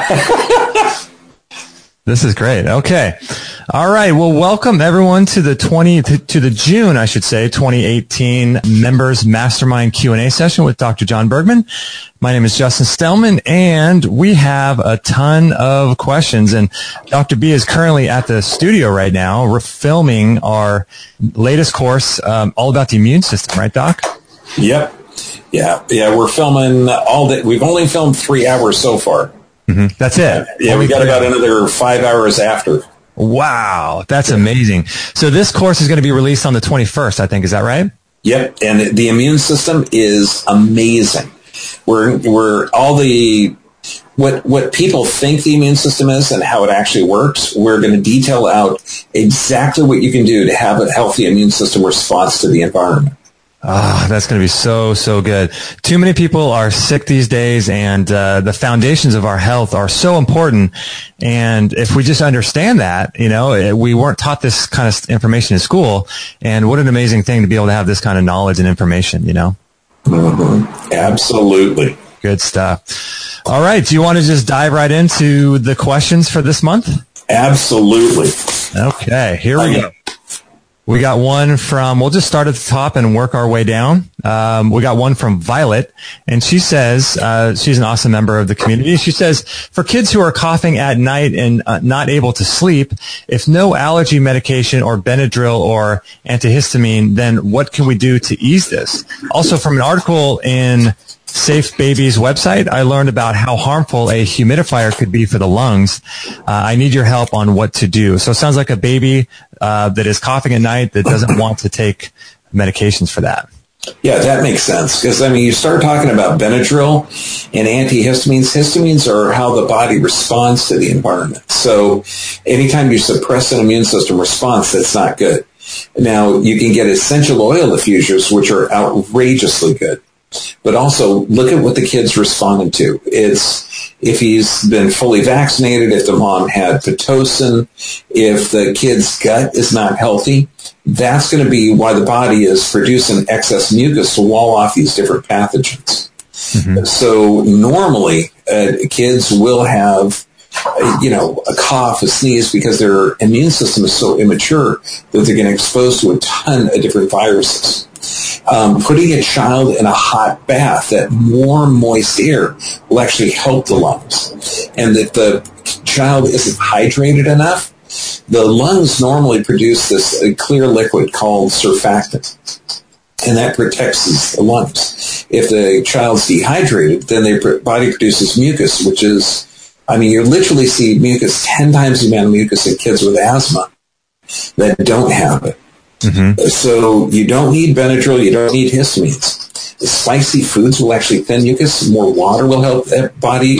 This is great. Okay. All right. Well, welcome everyone to the June, I should say, 2018 Members Mastermind Q&A session with Dr. John Bergman. My name is Justin Stellman, and we have a ton of questions. And Dr. B is currently at the studio right now. We're filming our latest course, all about the immune system, right, Doc? Yep. Yeah. We're filming all day. We've only filmed 3 hours so far. Mm-hmm. That's it. Yeah, we got about another 5 hours after. Wow, that's amazing. So this course is going to be released on the 21st, I think. Is that right? Yep, and the immune system is amazing. We're all the what people think the immune system is and how it actually works. We're going to detail out exactly what you can do to have a healthy immune system response to the environment. Ah, that's going to be so good. Too many people are sick these days, and the foundations of our health are so important. And if we just understand that, we weren't taught this kind of information in school. And what an amazing thing to be able to have this kind of knowledge and information, Mm-hmm. Absolutely. Good stuff. All right. Do you want to just dive right into the questions for this month? Absolutely. Okay. Here we go. We got one from, we'll just start at the top and work our way down. We got one from Violet, and she says, she's an awesome member of the community. She says, for kids who are coughing at night and not able to sleep, if no allergy medication or Benadryl or antihistamine, then what can we do to ease this? Also, from an article in Safe Baby's website, I learned about how harmful a humidifier could be for the lungs. I need your help on what to do. So it sounds like a baby that is coughing at night that doesn't want to take medications for that. Yeah, that makes sense. Because, you start talking about Benadryl and antihistamines. Histamines are how the body responds to the environment. So anytime you suppress an immune system response, that's not good. Now, you can get essential oil diffusers, which are outrageously good. But also, look at what the kid's responding to. It's if he's been fully vaccinated, if the mom had Pitocin, if the kid's gut is not healthy, that's going to be why the body is producing excess mucus to wall off these different pathogens. Mm-hmm. So normally, kids will have a cough, a sneeze, because their immune system is so immature that they're getting exposed to a ton of different viruses. Putting a child in a hot bath, that warm, moist air, will actually help the lungs. And if the child isn't hydrated enough, the lungs normally produce this clear liquid called surfactant, and that protects the lungs. If the child's dehydrated, then their body produces mucus, which is, you literally see mucus 10 times the amount of mucus in kids with asthma that don't have it. Mm-hmm. So you don't need Benadryl, you don't need histamines. The spicy foods will actually thin mucus. More water will help that body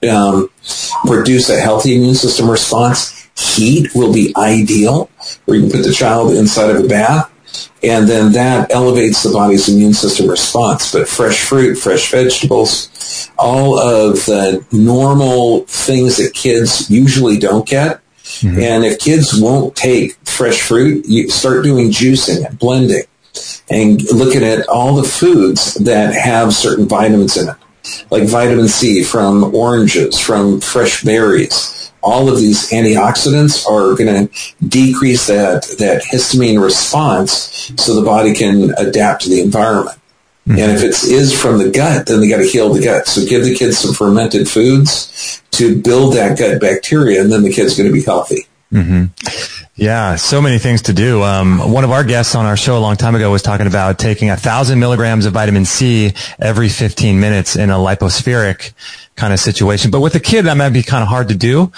produce a healthy immune system response. Heat will be ideal, where you can put the child inside of a bath, and then that elevates the body's immune system response. But fresh fruit, fresh vegetables, all of the normal things that kids usually don't get. Mm-hmm. And if kids won't take fresh fruit, you start doing juicing and blending and looking at all the foods that have certain vitamins in it, like vitamin C from oranges, from fresh berries. All of these antioxidants are going to decrease that histamine response so the body can adapt to the environment. Mm-hmm. And if it is from the gut, then they got to heal the gut. So give the kids some fermented foods to build that gut bacteria, and then the kid's going to be healthy. Mm-hmm. Yeah, so many things to do. One of our guests on our show a long time ago was talking about taking 1,000 milligrams of vitamin C every 15 minutes in a lipospheric kind of situation. But with a kid, that might be kind of hard to do.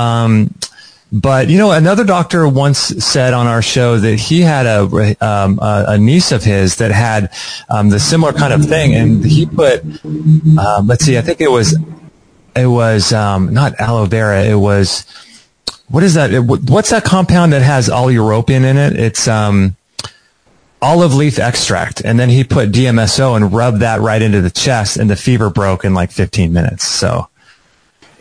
But, another doctor once said on our show that he had a niece of his that had the similar kind of thing. And he put, let's see, I think it was not aloe vera. It was, what is that? What's that compound that has all-europin in it? It's olive leaf extract. And then he put DMSO and rubbed that right into the chest, and the fever broke in like 15 minutes. So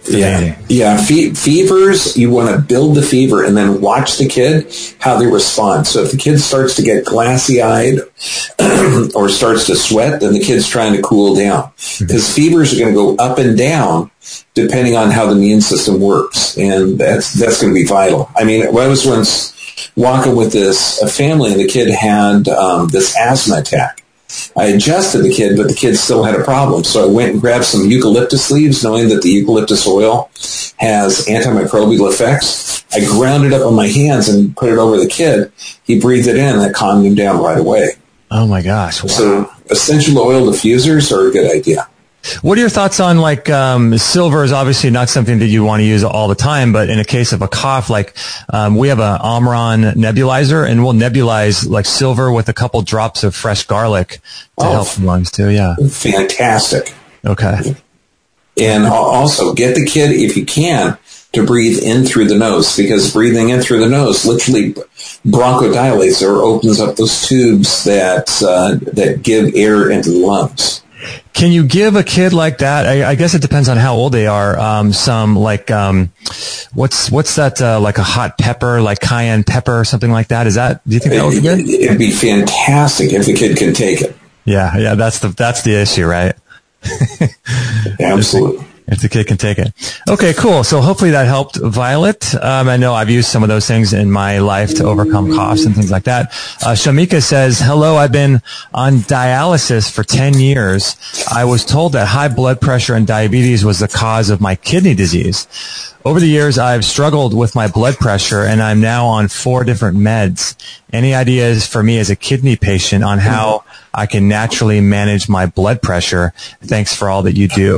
Yeah. Fevers, you want to build the fever and then watch the kid, how they respond. So if the kid starts to get glassy-eyed or starts to sweat, then the kid's trying to cool down. Because fevers are going to go up and down depending on how the immune system works. And that's going to be vital. I mean, I was once walking with a family, and the kid had this asthma attack. I adjusted the kid, but the kid still had a problem. So I went and grabbed some eucalyptus leaves, knowing that the eucalyptus oil has antimicrobial effects. I ground it up on my hands and put it over the kid. He breathed it in, and it calmed him down right away. Oh, my gosh. Wow. So essential oil diffusers are a good idea. What are your thoughts on, like, silver is obviously not something that you want to use all the time, but in a case of a cough, like, we have a Omron nebulizer, and we'll nebulize, like, silver with a couple drops of fresh garlic to help the lungs too. Yeah. Fantastic. Okay. And also get the kid, if you can, to breathe in through the nose, because breathing in through the nose literally bronchodilates or opens up those tubes that give air into the lungs. Can you give a kid like that? I guess it depends on how old they are. Some like what's that? Like a hot pepper, like cayenne pepper or something like that. Do you think that would be good? It'd be fantastic if the kid can take it. Yeah. That's the issue, right? Absolutely. If the kid can take it. Okay, cool. So hopefully that helped Violet. I know I've used some of those things in my life to overcome coughs and things like that. Shamika says, hello, I've been on dialysis for 10 years. I was told that high blood pressure and diabetes was the cause of my kidney disease. Over the years, I've struggled with my blood pressure, and I'm now on 4 different meds. Any ideas for me as a kidney patient on how I can naturally manage my blood pressure? Thanks for all that you do.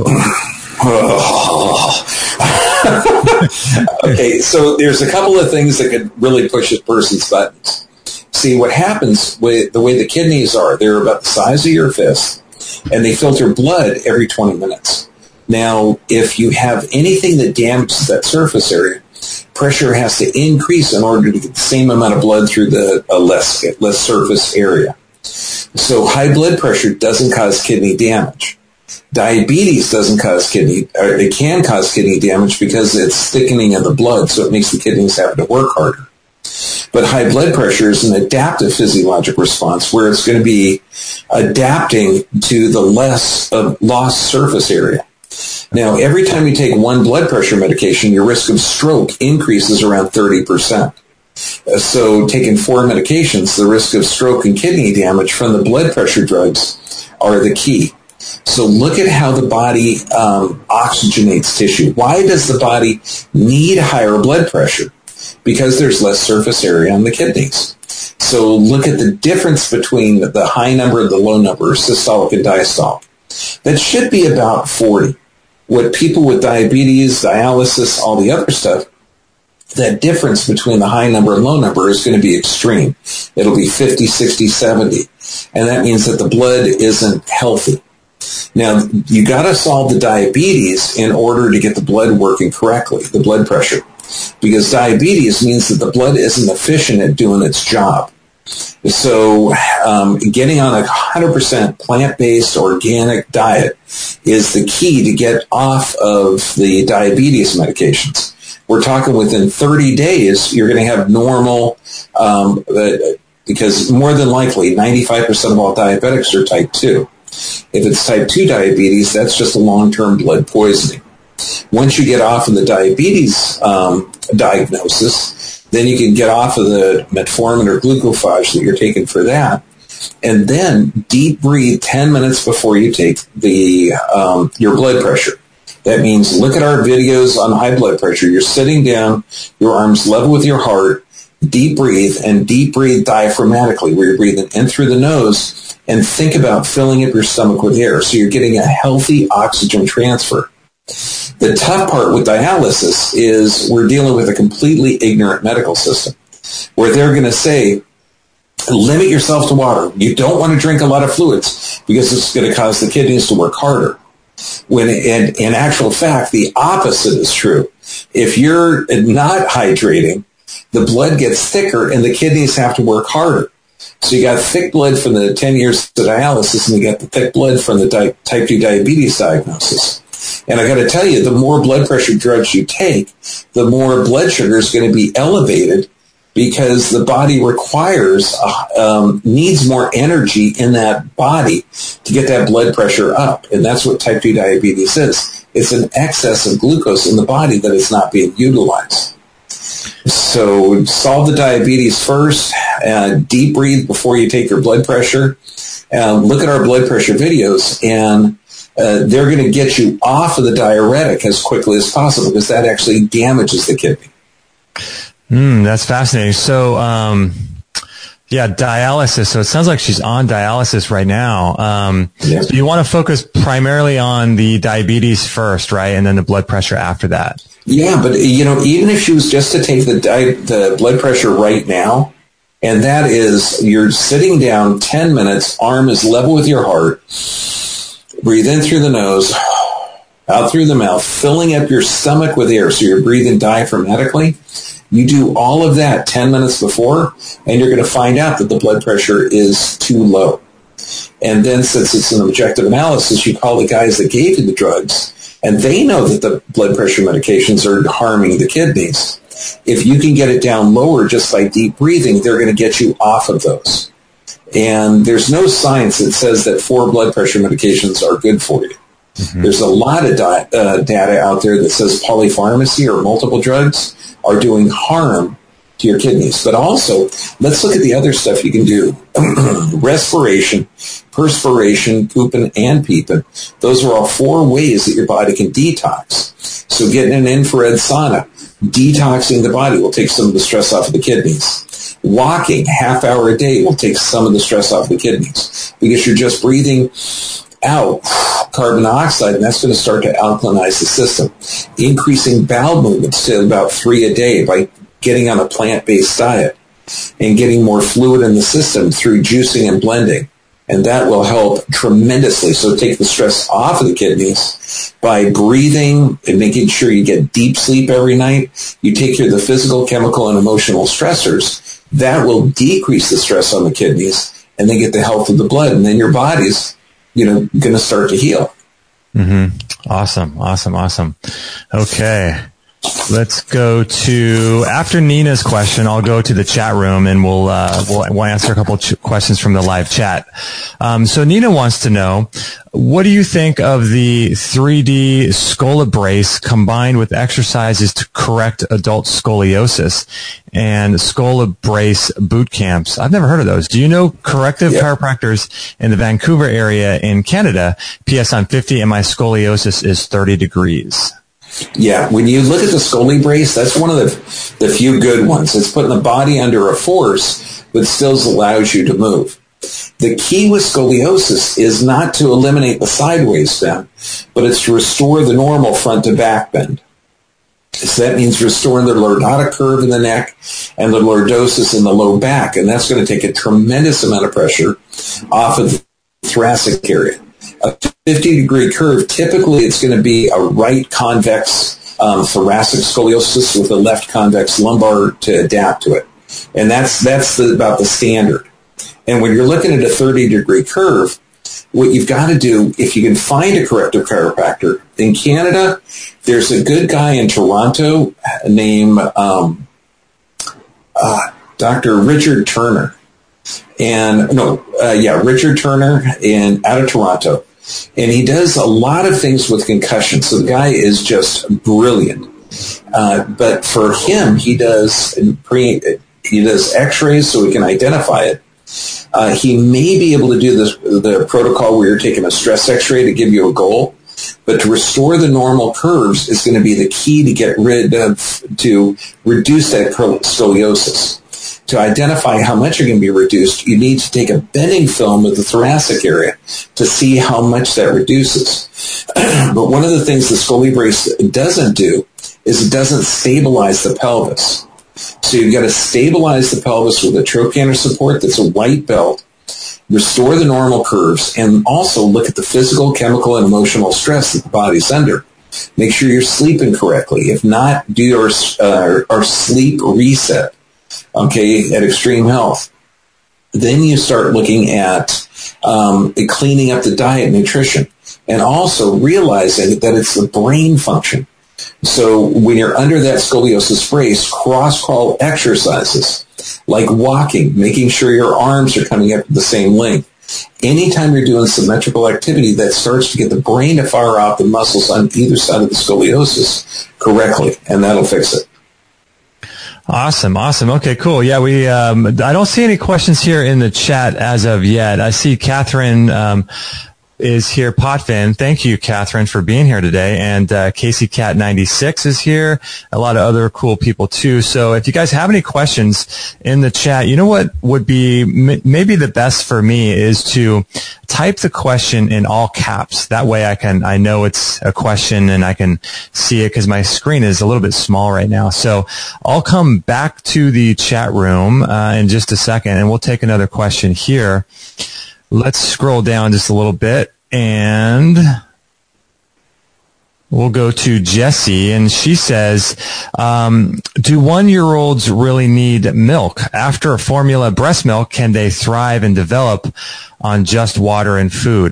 Okay, so there's a couple of things that could really push a person's buttons. See, what happens with the way the kidneys are, they're about the size of your fist, and they filter blood every 20 minutes. Now, if you have anything that damages that surface area, pressure has to increase in order to get the same amount of blood through the less surface area. So high blood pressure doesn't cause kidney damage. Diabetes doesn't cause it can cause kidney damage because it's thickening of the blood, so it makes the kidneys have to work harder. But high blood pressure is an adaptive physiologic response where it's going to be adapting to the lost surface area. Now, every time you take one blood pressure medication, your risk of stroke increases around 30%. So taking 4 medications, the risk of stroke and kidney damage from the blood pressure drugs are the key. So look at how the body oxygenates tissue. Why does the body need higher blood pressure? Because there's less surface area on the kidneys. So look at the difference between the high number and the low number, systolic and diastolic. That should be about 40. What people with diabetes, dialysis, all the other stuff, that difference between the high number and low number is going to be extreme. It'll be 50, 60, 70. And that means that the blood isn't healthy. Now, you got to solve the diabetes in order to get the blood working correctly, the blood pressure. Because diabetes means that the blood isn't efficient at doing its job. So getting on a 100% plant-based organic diet is the key to get off of the diabetes medications. We're talking within 30 days, you're going to have normal, because more than likely 95% of all diabetics are type 2. If it's type 2 diabetes, that's just a long-term blood poisoning. Once you get off of the diabetes diagnosis, then you can get off of the metformin or glucophage that you're taking for that, and then deep breathe 10 minutes before you take your blood pressure. That means look at our videos on high blood pressure. You're sitting down, your arms level with your heart, deep breathe, and deep breathe diaphragmatically, where you're breathing in through the nose, and think about filling up your stomach with air. So you're getting a healthy oxygen transfer. The tough part with dialysis is we're dealing with a completely ignorant medical system, where they're going to say, limit yourself to water. You don't want to drink a lot of fluids because it's going to cause the kidneys to work harder. When in actual fact, the opposite is true. If you're not hydrating, the blood gets thicker and the kidneys have to work harder. So you got thick blood from the 10 years of dialysis, and you got the thick blood from the type 2 diabetes diagnosis. And I got to tell you, the more blood pressure drugs you take, the more blood sugar is going to be elevated because the body needs more energy in that body to get that blood pressure up. And that's what type 2 diabetes is. It's an excess of glucose in the body that is not being utilized. So solve the diabetes first, deep breathe before you take your blood pressure. Look at our blood pressure videos, and they're going to get you off of the diuretic as quickly as possible because that actually damages the kidney. That's fascinating. So, dialysis. So it sounds like she's on dialysis right now. So you want to focus primarily on the diabetes first, right? And then the blood pressure after that. Yeah, but even if she was just to take the blood pressure right now, and that is you're sitting down 10 minutes, arm is level with your heart, breathe in through the nose, out through the mouth, filling up your stomach with air so you're breathing diaphragmatically. You do all of that 10 minutes before, and you're going to find out that the blood pressure is too low. And then since it's an objective analysis, you call the guys that gave you the drugs, and they know that the blood pressure medications are harming the kidneys. If you can get it down lower just by deep breathing, they're going to get you off of those. And there's no science that says that 4 blood pressure medications are good for you. Mm-hmm. There's a lot of data out there that says polypharmacy or multiple drugs are doing harm to your kidneys. But also, let's look at the other stuff you can do. Respiration, perspiration, pooping, and peeping. Those are all 4 ways that your body can detox. So getting an infrared sauna, detoxing the body will take some of the stress off of the kidneys. Walking half hour a day will take some of the stress off the kidneys because you're just breathing out carbon dioxide, and that's going to start to alkalinize the system. Increasing bowel movements to about 3 a day by getting on a plant-based diet and getting more fluid in the system through juicing and blending. And that will help tremendously. So take the stress off of the kidneys by breathing and making sure you get deep sleep every night. You take care of the physical, chemical, and emotional stressors. That will decrease the stress on the kidneys, and they get the health of the blood. And then your body's, going to start to heal. Mm-hmm. Awesome. Okay. Let's go to, after Nina's question, I'll go to the chat room and we'll answer a couple questions from the live chat. So Nina wants to know, what do you think of the 3D Skolabrace combined with exercises to correct adult scoliosis and Skolabrace boot camps? I've never heard of those. Do you know corrective chiropractors in the Vancouver area in Canada? P.S. I'm 50 and my scoliosis is 30 degrees. Yeah, when you look at the Skolabrace, that's one of the few good ones. It's putting the body under a force, but still allows you to move. The key with scoliosis is not to eliminate the sideways bend, but it's to restore the normal front to back bend. So that means restoring the lordotic curve in the neck and the lordosis in the low back, and that's going to take a tremendous amount of pressure off of the thoracic area. A 50-degree curve, typically it's going to be a right convex thoracic scoliosis with a left convex lumbar to adapt to it. And that's about the standard. And when you're looking at a 30-degree curve, what you've got to do, if you can find a corrective chiropractor, in Canada, there's a good guy in Toronto named Dr. Richard Turner. Richard Turner out of Toronto. And he does a lot of things with concussion. So the guy is just brilliant. But for him, he does x-rays so we can identify it. He may be able to do the protocol where you're taking a stress x-ray to give you a goal. But to restore the normal curves is going to be the key to reduce that scoliosis. To identify how much you're going to be reduced, you need to take a bending film of the thoracic area to see how much that reduces. But one of the things the Skolabrace doesn't do is it doesn't stabilize the pelvis. So you've got to stabilize the pelvis with a trochanter support that's a white belt, restore the normal curves, and also look at the physical, chemical, and emotional stress that the body's under. Make sure you're sleeping correctly. If not, do our sleep reset. Okay, at Extreme Health. Then you start looking at cleaning up the diet, nutrition, and also realizing that it's the brain function. So when you're under that scoliosis brace, cross-crawl exercises like walking, making sure your arms are coming up to the same length. Anytime you're doing symmetrical activity, that starts to get the brain to fire off the muscles on either side of the scoliosis correctly, and that'll fix it. Awesome. Okay, cool. Yeah, I don't see any questions here in the chat as of yet. I see Catherine, is here, Potvin. Thank you, Catherine, for being here today. And Casey Cat 96 is here. A lot of other cool people too. So if you guys have any questions in the chat, you know what would be maybe the best for me is to type the question in all caps. That way I know it's a question and I can see it because my screen is a little bit small right now. So I'll come back to the chat room in just a second and we'll take another question here. Let's scroll down just a little bit, and we'll go to Jessie, and she says, do 1-year-olds really need milk? After a formula breast milk, can they thrive and develop on just water and food?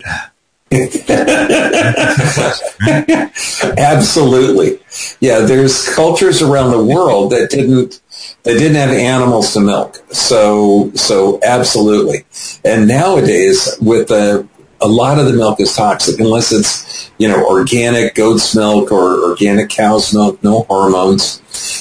Absolutely. Yeah, there's cultures around the world that didn't have animals to milk. So absolutely. And nowadays, with a lot of the milk is toxic unless it's, organic goat's milk or organic cow's milk, no hormones.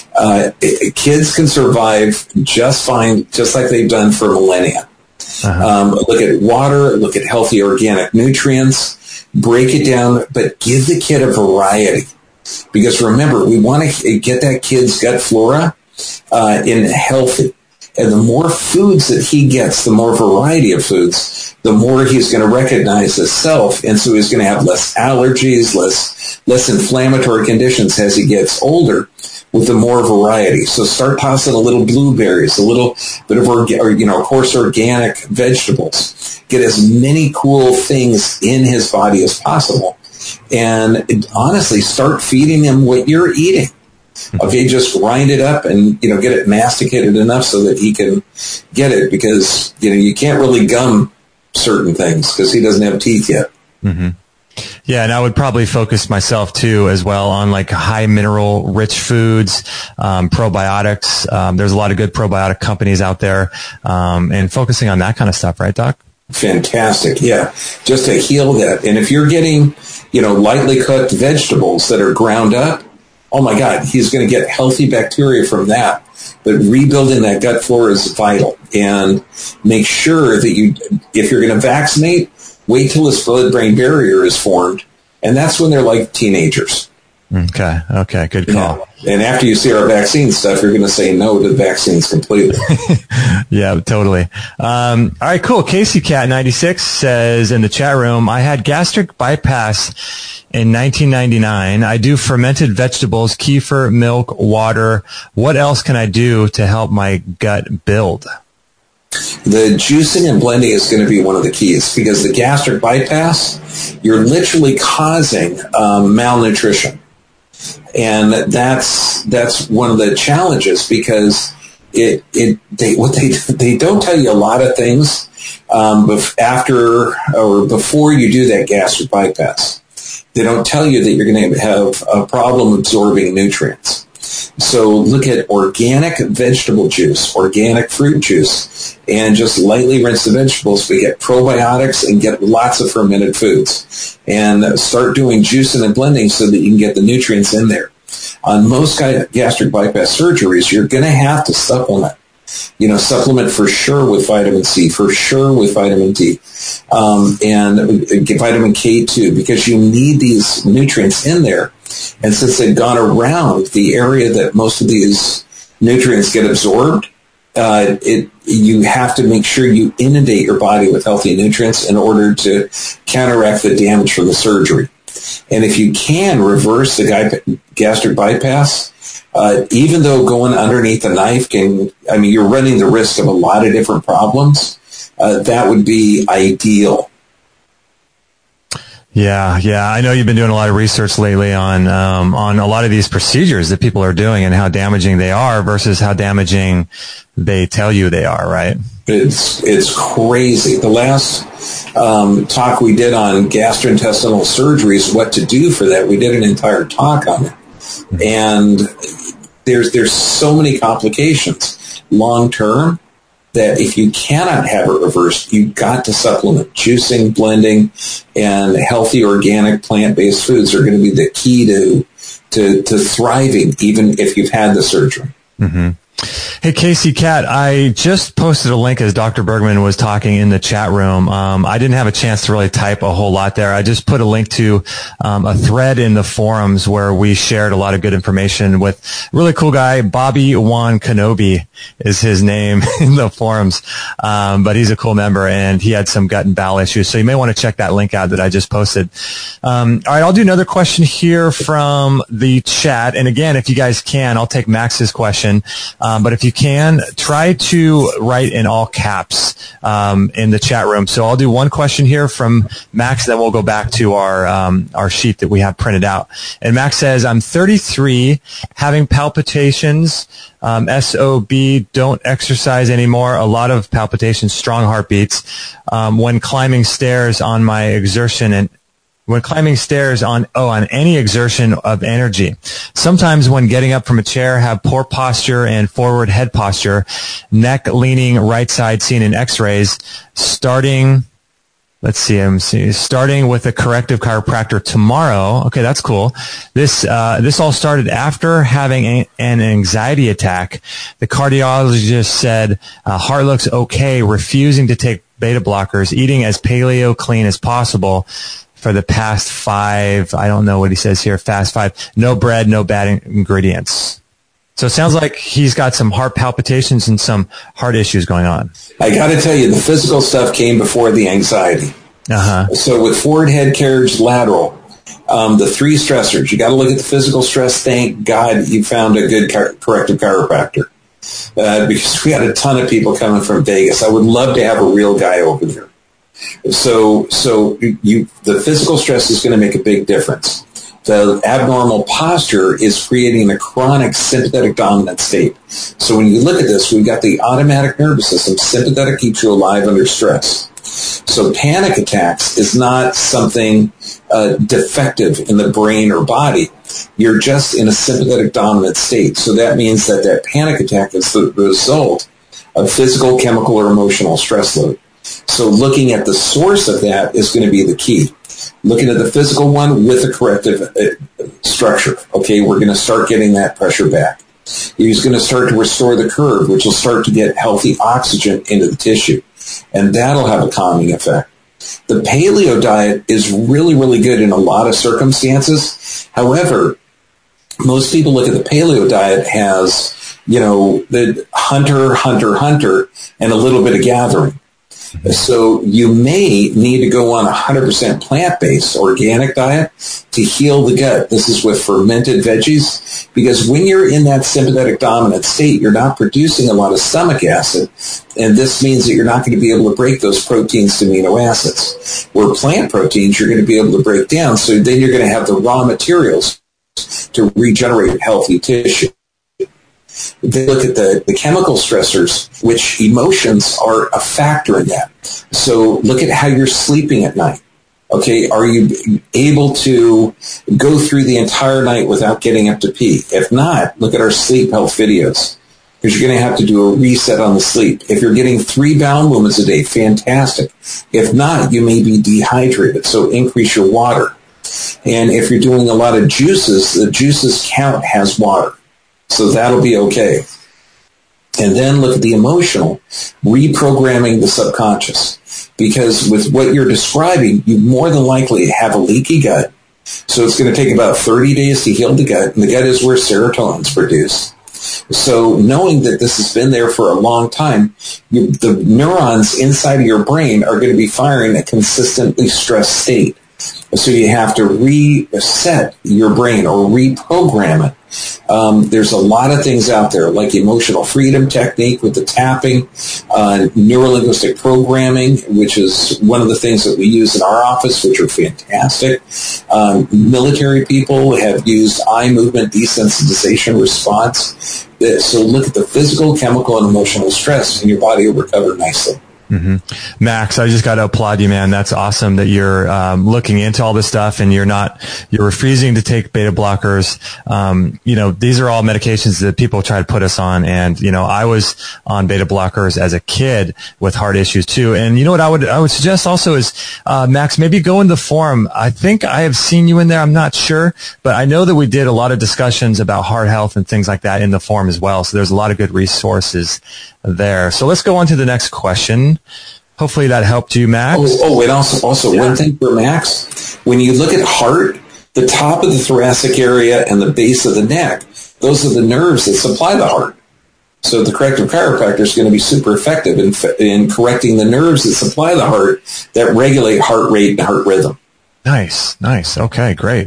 Kids can survive just fine, just like they've done for millennia. Look at water, look at healthy organic nutrients, break it down, but give the kid a variety. Because remember, we want to get that kid's gut flora in healthy. And the more foods that he gets, the more variety of foods, the more he's going to recognize his self. And so he's going to have less allergies, less inflammatory conditions as he gets older with the more variety. So start tossing a little blueberries, a little bit of, coarse organic vegetables. Get as many cool things in his body as possible. And honestly, start feeding him what you're eating. Okay, just grind it up and, get it masticated enough so that he can get it because, you can't really gum certain things because he doesn't have teeth yet. Mm-hmm. Yeah, and I would probably focus myself too as well on like high mineral rich foods, probiotics. There's a lot of good probiotic companies out there, and focusing on that kind of stuff, right, Doc? Fantastic. Yeah. Just to heal that. And if you're getting, lightly cooked vegetables that are ground up, oh my God, he's going to get healthy bacteria from that. But rebuilding that gut flora is vital. And make sure that if you're going to vaccinate, wait till his blood-brain barrier is formed. And that's when they're like teenagers. Okay. Good call. Yeah. And after you see our vaccine stuff, you're going to say no to the vaccines completely. Yeah, totally. All right, cool. Casey Cat 96 says in the chat room, I had gastric bypass in 1999. I do fermented vegetables, kefir, milk, water. What else can I do to help my gut build? The juicing and blending is going to be one of the keys because the gastric bypass, you're literally causing malnutrition. And that's one of the challenges because they don't tell you a lot of things after or before you do that gastric bypass. They don't tell you that you're going to have a problem absorbing nutrients. So look at organic vegetable juice, organic fruit juice, and just lightly rinse the vegetables. We get probiotics and get lots of fermented foods. And start doing juicing and blending so that you can get the nutrients in there. On most gastric bypass surgeries, you're going to have to supplement. Supplement for sure with vitamin C, for sure with vitamin D, and vitamin K too, because you need these nutrients in there. And since they've gone around the area that most of these nutrients get absorbed, you have to make sure you inundate your body with healthy nutrients in order to counteract the damage from the surgery. And if you can reverse the gastric bypass, even though going underneath the knife you're running the risk of a lot of different problems, that would be ideal. Yeah. I know you've been doing a lot of research lately on a lot of these procedures that people are doing and how damaging they are versus how damaging they tell you they are, right? It's crazy. The last talk we did on gastrointestinal surgeries, what to do for that, we did an entire talk on it. And there's so many complications long term that if you cannot have it reversed, you've got to supplement. Juicing, blending, and healthy organic plant-based foods are going to be the key to thriving, even if you've had the surgery. Mm-hmm. Hey, Casey Cat, I just posted a link as Dr. Bergman was talking in the chat room. I didn't have a chance to really type a whole lot there. I just put a link to a thread in the forums where we shared a lot of good information with a really cool guy. Bobby Wan Kenobi is his name in the forums, but he's a cool member, and he had some gut and bowel issues. So you may want to check that link out that I just posted. All right, I'll do another question here from the chat. And again, if you guys can, I'll take Max's question. But if you can, try to write in all caps in the chat room. So I'll do one question here from Max, then we'll go back to our sheet that we have printed out. And Max says, I'm 33, having palpitations, SOB, don't exercise anymore, a lot of palpitations, strong heartbeats, when climbing stairs on my exertion and when climbing stairs on any exertion of energy. Sometimes when getting up from a chair, have poor posture and forward head posture, neck leaning right side seen in x-rays, starting with a corrective chiropractor tomorrow. Okay, that's cool. This all started after having an anxiety attack. The cardiologist said, heart looks okay, refusing to take beta blockers, eating as paleo clean as possible. For the past 5, I don't know what he says here, fast 5, no bread, no bad ingredients. So it sounds like he's got some heart palpitations and some heart issues going on. I got to tell you, the physical stuff came before the anxiety. So with forward head carriage lateral, the 3 stressors, you got to look at the physical stress. Thank God you found a good corrective chiropractor. Because we had a ton of people coming from Vegas. I would love to have a real guy over there. So the physical stress is going to make a big difference. The abnormal posture is creating a chronic sympathetic dominant state. So when you look at this, we've got the automatic nervous system. Sympathetic keeps you alive under stress. So panic attacks is not something defective in the brain or body. You're just in a sympathetic dominant state. So that means that panic attack is the result of physical, chemical, or emotional stress load. So looking at the source of that is going to be the key. Looking at the physical one with a corrective structure. Okay, we're going to start getting that pressure back. He's going to start to restore the curve, which will start to get healthy oxygen into the tissue. And that'll have a calming effect. The paleo diet is really, really good in a lot of circumstances. However, most people look at the paleo diet as, the hunter, and a little bit of gathering. So you may need to go on a 100% plant-based organic diet to heal the gut. This is with fermented veggies, because when you're in that sympathetic dominant state, you're not producing a lot of stomach acid, and this means that you're not going to be able to break those proteins to amino acids. Where plant proteins, you're going to be able to break down, so then you're going to have the raw materials to regenerate healthy tissue. They look at the chemical stressors, which emotions are a factor in that. So look at how you're sleeping at night. Okay, are you able to go through the entire night without getting up to pee? If not, look at our sleep health videos, because you're going to have to do a reset on the sleep. If you're getting 3 bowel movements a day, fantastic. If not, you may be dehydrated, so increase your water. And if you're doing a lot of juices, the juices count has water. So that'll be okay. And then look at the emotional, reprogramming the subconscious. Because with what you're describing, you more than likely have a leaky gut. So it's going to take about 30 days to heal the gut. And the gut is where serotonin is produced. So knowing that this has been there for a long time, the neurons inside of your brain are going to be firing a consistently stressed state. So you have to reset your brain or reprogram it There's a lot of things out there like emotional freedom technique with the tapping, neurolinguistic programming, which is one of the things that we use in our office, which are fantastic. Military people have used eye movement desensitization response. So look at the physical, chemical, and emotional stress, and your body will recover nicely. Mm-hmm. Max, I just got to applaud you, man. That's awesome that you're looking into all this stuff and you're refusing to take beta blockers. These are all medications that people try to put us on. And, I was on beta blockers as a kid with heart issues too. And you know what I would suggest also is, Max, maybe go in the forum. I think I have seen you in there. I'm not sure, but I know that we did a lot of discussions about heart health and things like that in the forum as well. So there's a lot of good resources there. So let's go on to the next question. Hopefully that helped you, Max. And also one thing for Max, when you look at heart, the top of the thoracic area and the base of the neck, those are the nerves that supply the heart. So the corrective chiropractor is going to be super effective in correcting the nerves that supply the heart that regulate heart rate and heart rhythm. Nice. Okay, great.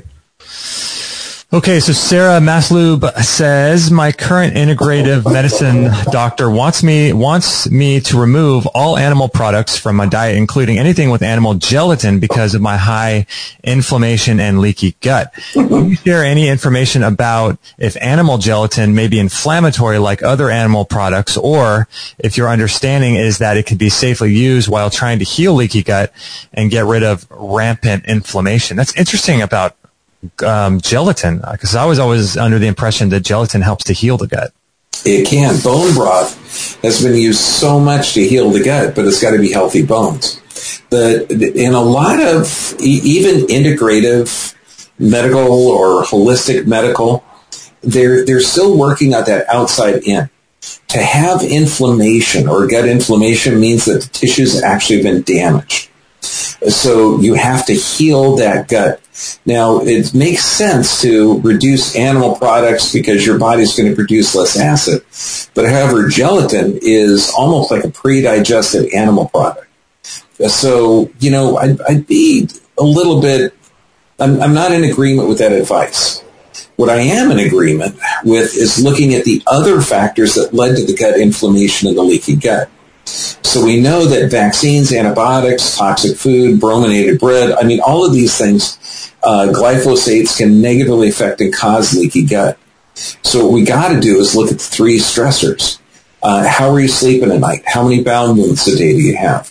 Okay, so Sarah Maslub says, my current integrative medicine doctor wants me to remove all animal products from my diet, including anything with animal gelatin because of my high inflammation and leaky gut. Can you share any information about if animal gelatin may be inflammatory like other animal products, or if your understanding is that it could be safely used while trying to heal leaky gut and get rid of rampant inflammation? That's interesting about gelatin, because I was always under the impression that gelatin helps to heal the gut. It can. Bone broth has been used so much to heal the gut, but it's got to be healthy bones. In a lot of even integrative medical or holistic medical, they're still working on that outside in. To have inflammation or gut inflammation means that the tissue's actually been damaged. So you have to heal that gut. Now, it makes sense to reduce animal products because your body's going to produce less acid. But however, gelatin is almost like a pre-digested animal product. So, I'd be a little bit, I'm not in agreement with that advice. What I am in agreement with is looking at the other factors that led to the gut inflammation and the leaky gut. So we know that vaccines, antibiotics, toxic food, brominated bread, all of these things, glyphosates can negatively affect and cause leaky gut. So what we got to do is look at the three stressors. How are you sleeping at night? How many bowel movements a day do you have?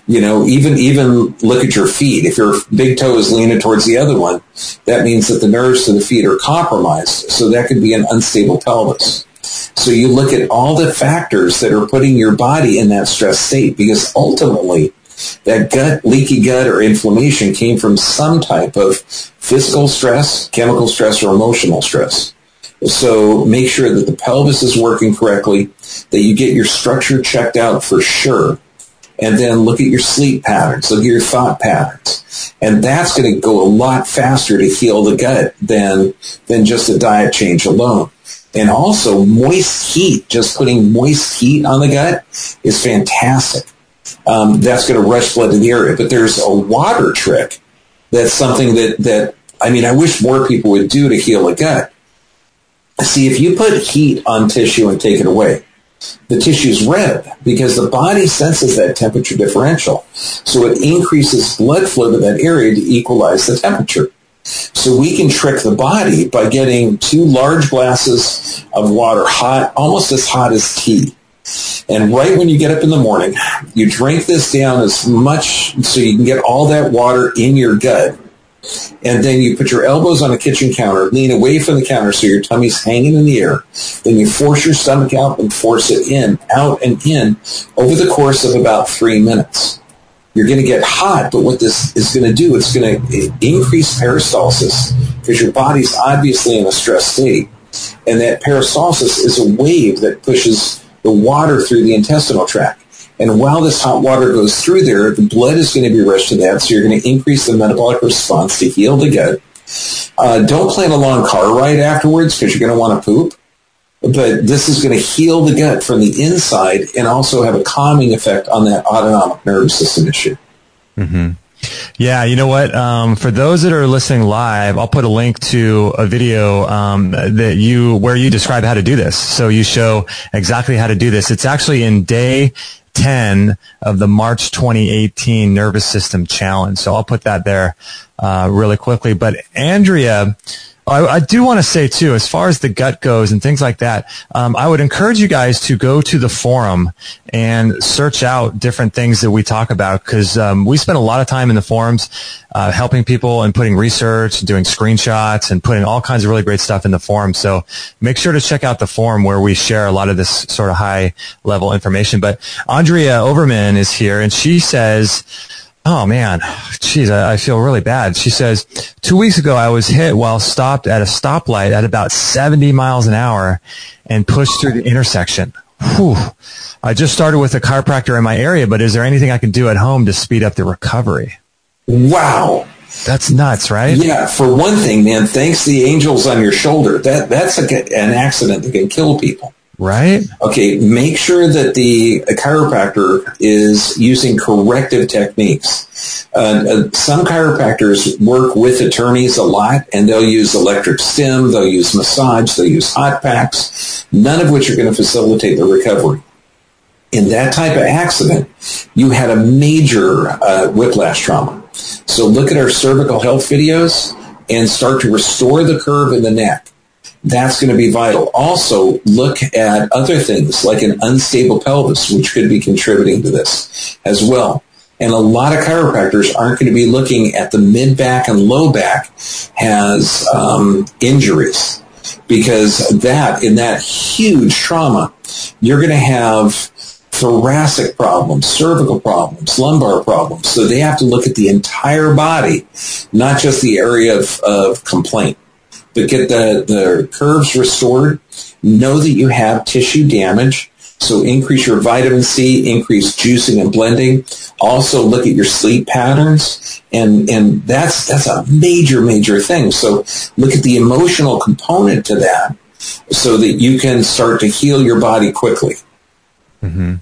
Even look at your feet. If your big toe is leaning towards the other one, that means that the nerves to the feet are compromised. So that could be an unstable pelvis. So you look at all the factors that are putting your body in that stress state, because ultimately that leaky gut or inflammation came from some type of physical stress, chemical stress, or emotional stress. So make sure that the pelvis is working correctly, that you get your structure checked out for sure, and then look at your sleep patterns, look at your thought patterns. And that's going to go a lot faster to heal the gut than just a diet change alone. And also moist heat, just putting moist heat on the gut is fantastic. That's going to rush blood to the area. But there's a water trick that's something that I wish more people would do to heal a gut. See, if you put heat on tissue and take it away, the tissue's red because the body senses that temperature differential. So it increases blood flow to that area to equalize the temperature. So we can trick the body by getting 2 large glasses of water hot, almost as hot as tea. And right when you get up in the morning, you drink this down as much so you can get all that water in your gut. And then you put your elbows on the kitchen counter, lean away from the counter so your tummy's hanging in the air. Then you force your stomach out and force it in, out and in over the course of about 3 minutes. You're going to get hot, but what this is going to do, it's going to increase peristalsis because your body's obviously in a stress state. And that peristalsis is a wave that pushes the water through the intestinal tract. And while this hot water goes through there, the blood is going to be rushed to that, so you're going to increase the metabolic response to heal the gut. Don't plan a long car ride afterwards because you're going to want to poop. But this is going to heal the gut from the inside and also have a calming effect on that autonomic nervous system issue. Mm-hmm. Yeah, you know what? For those that are listening live, I'll put a link to a video where you describe how to do this. So you show exactly how to do this. It's actually in day 10 of the March 2018 Nervous System Challenge. So I'll put that there really quickly. But Andrea, I do want to say too, as far as the gut goes and things like that, I would encourage you guys to go to the forum and search out different things that we talk about, because we spend a lot of time in the forums helping people and putting research, doing screenshots, and putting all kinds of really great stuff in the forum. So make sure to check out the forum where we share a lot of this sort of high level information. But Andrea Overman is here, and she says, oh man, geez, I feel really bad. She says, 2 weeks ago I was hit while stopped at a stoplight at about 70 miles an hour and pushed through the intersection. Whew. I just started with a chiropractor in my area, but is there anything I can do at home to speed up the recovery? Wow. That's nuts, right? Yeah, for one thing, man, thanks to the angels on your shoulder. That's an accident that can kill people. Right? Okay, make sure that the chiropractor is using corrective techniques. Some chiropractors work with attorneys a lot, and they'll use electric stim, they'll use massage, they'll use hot packs, none of which are going to facilitate the recovery. In that type of accident, you had a major whiplash trauma. So look at our cervical health videos and start to restore the curve in the neck. That's going to be vital. Also, look at other things like an unstable pelvis, which could be contributing to this as well. And a lot of chiropractors aren't going to be looking at the mid-back and low back as injuries, because in that huge trauma, you're going to have thoracic problems, cervical problems, lumbar problems. So they have to look at the entire body, not just the area of complaint. But get the curves restored. Know that you have tissue damage. So increase your vitamin C, increase juicing and blending. Also look at your sleep patterns. And that's a major, major thing. So look at the emotional component to that so that you can start to heal your body quickly. Mm-hmm.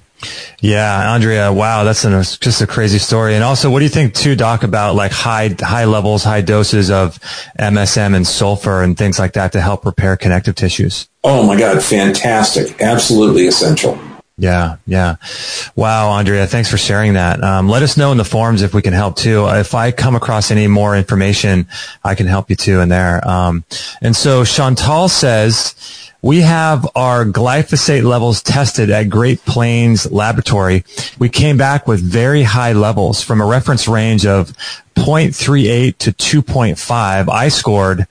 Yeah, Andrea, wow, that's just a crazy story. And also, what do you think too, Doc, about like high levels, high doses of MSM and sulfur and things like that to help repair connective tissues? Oh my God, fantastic. Absolutely essential. Yeah. Wow, Andrea, thanks for sharing that. Let us know in the forums if we can help too. If I come across any more information, I can help you too in there. And so Chantal says, we have our glyphosate levels tested at Great Plains Laboratory. We came back with very high levels from a reference range of 0.38 to 2.5. I scored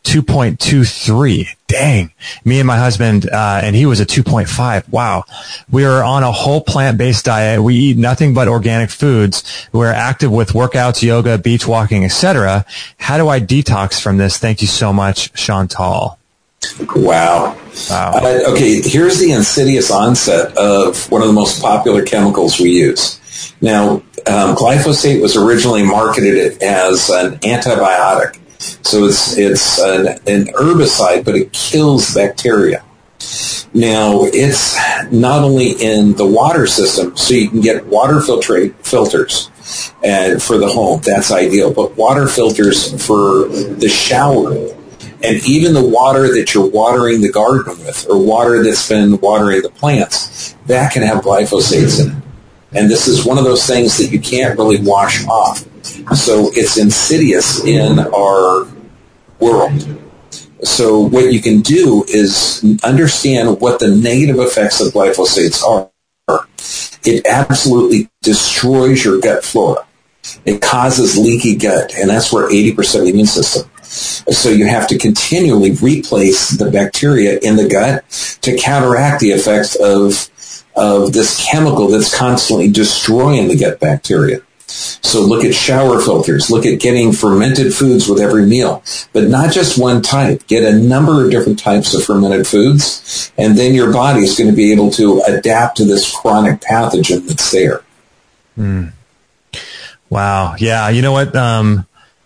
2.23. Dang. Me and my husband, and he was a 2.5. Wow. We are on a whole plant-based diet. We eat nothing but organic foods. We're active with workouts, yoga, beach walking, etc. How do I detox from this? Thank you so much, Chantal. Wow. Okay, here's the insidious onset of one of the most popular chemicals we use. Now, glyphosate was originally marketed as an antibiotic. So it's an herbicide, but it kills bacteria. Now, it's not only in the water system, so you can get water filters for the home. That's ideal. But water filters for the shower, and even the water that you're watering the garden with, or water that's been watering the plants, that can have glyphosates in it. And this is one of those things that you can't really wash off. So it's insidious in our world. So what you can do is understand what the negative effects of glyphosates are. It absolutely destroys your gut flora. It causes leaky gut, and that's where 80% of the immune system. So you have to continually replace the bacteria in the gut to counteract the effects of this chemical that's constantly destroying the gut bacteria. So look at shower filters. Look at getting fermented foods with every meal, but not just one type. Get a number of different types of fermented foods, and then your body is going to be able to adapt to this chronic pathogen that's there. Wow. Yeah. You know what?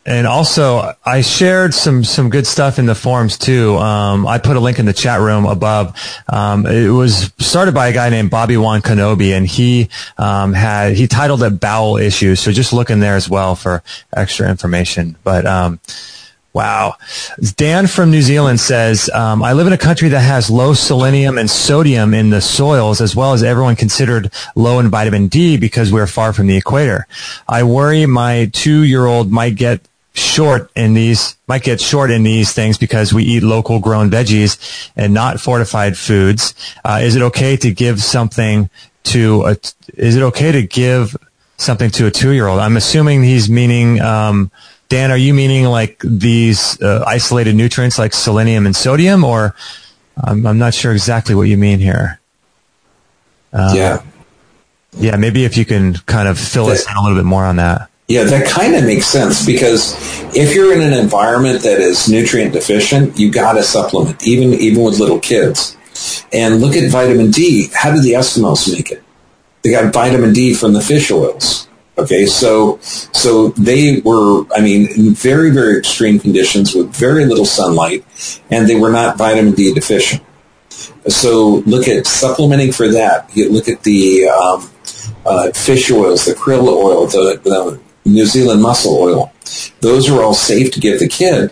And also, I shared some good stuff in the forums too. I put a link in the chat room above. It was started by a guy named Bobby Wan Kenobi, and he titled it Bowel Issues. So just look in there as well for extra information. But wow. Dan from New Zealand says, I live in a country that has low selenium and sodium in the soils, as well as everyone considered low in vitamin D because we're far from the equator. I worry my 2-year-old might get short in these things because we eat local grown veggies and not fortified foods. Is it okay to give something to a 2-year-old? I'm assuming he's meaning, Dan, are you meaning like these isolated nutrients like selenium and sodium, or I'm not sure exactly what you mean here. Yeah, maybe if you can kind of fill us in a little bit more on that. Yeah, that kind of makes sense, because if you're in an environment that is nutrient deficient, you got to supplement, even with little kids. And look at vitamin D. How did the Eskimos make it? They got vitamin D from the fish oils. Okay, so they were, in very, very extreme conditions with very little sunlight, and they were not vitamin D deficient. So look at supplementing for that. You look at the fish oils, the krill oil, the New Zealand mussel oil. Those are all safe to give the kid.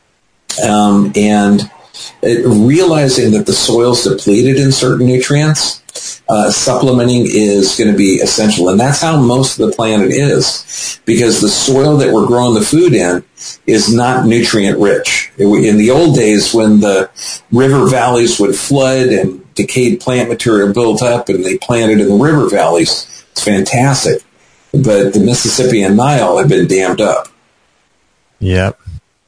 And realizing that the soil's depleted in certain nutrients, supplementing is going to be essential. And that's how most of the planet is, because the soil that we're growing the food in is not nutrient rich. In the old days, when the river valleys would flood and decayed plant material built up and they planted in the river valleys, it's fantastic. But the Mississippi and Nile have been dammed up. Yep.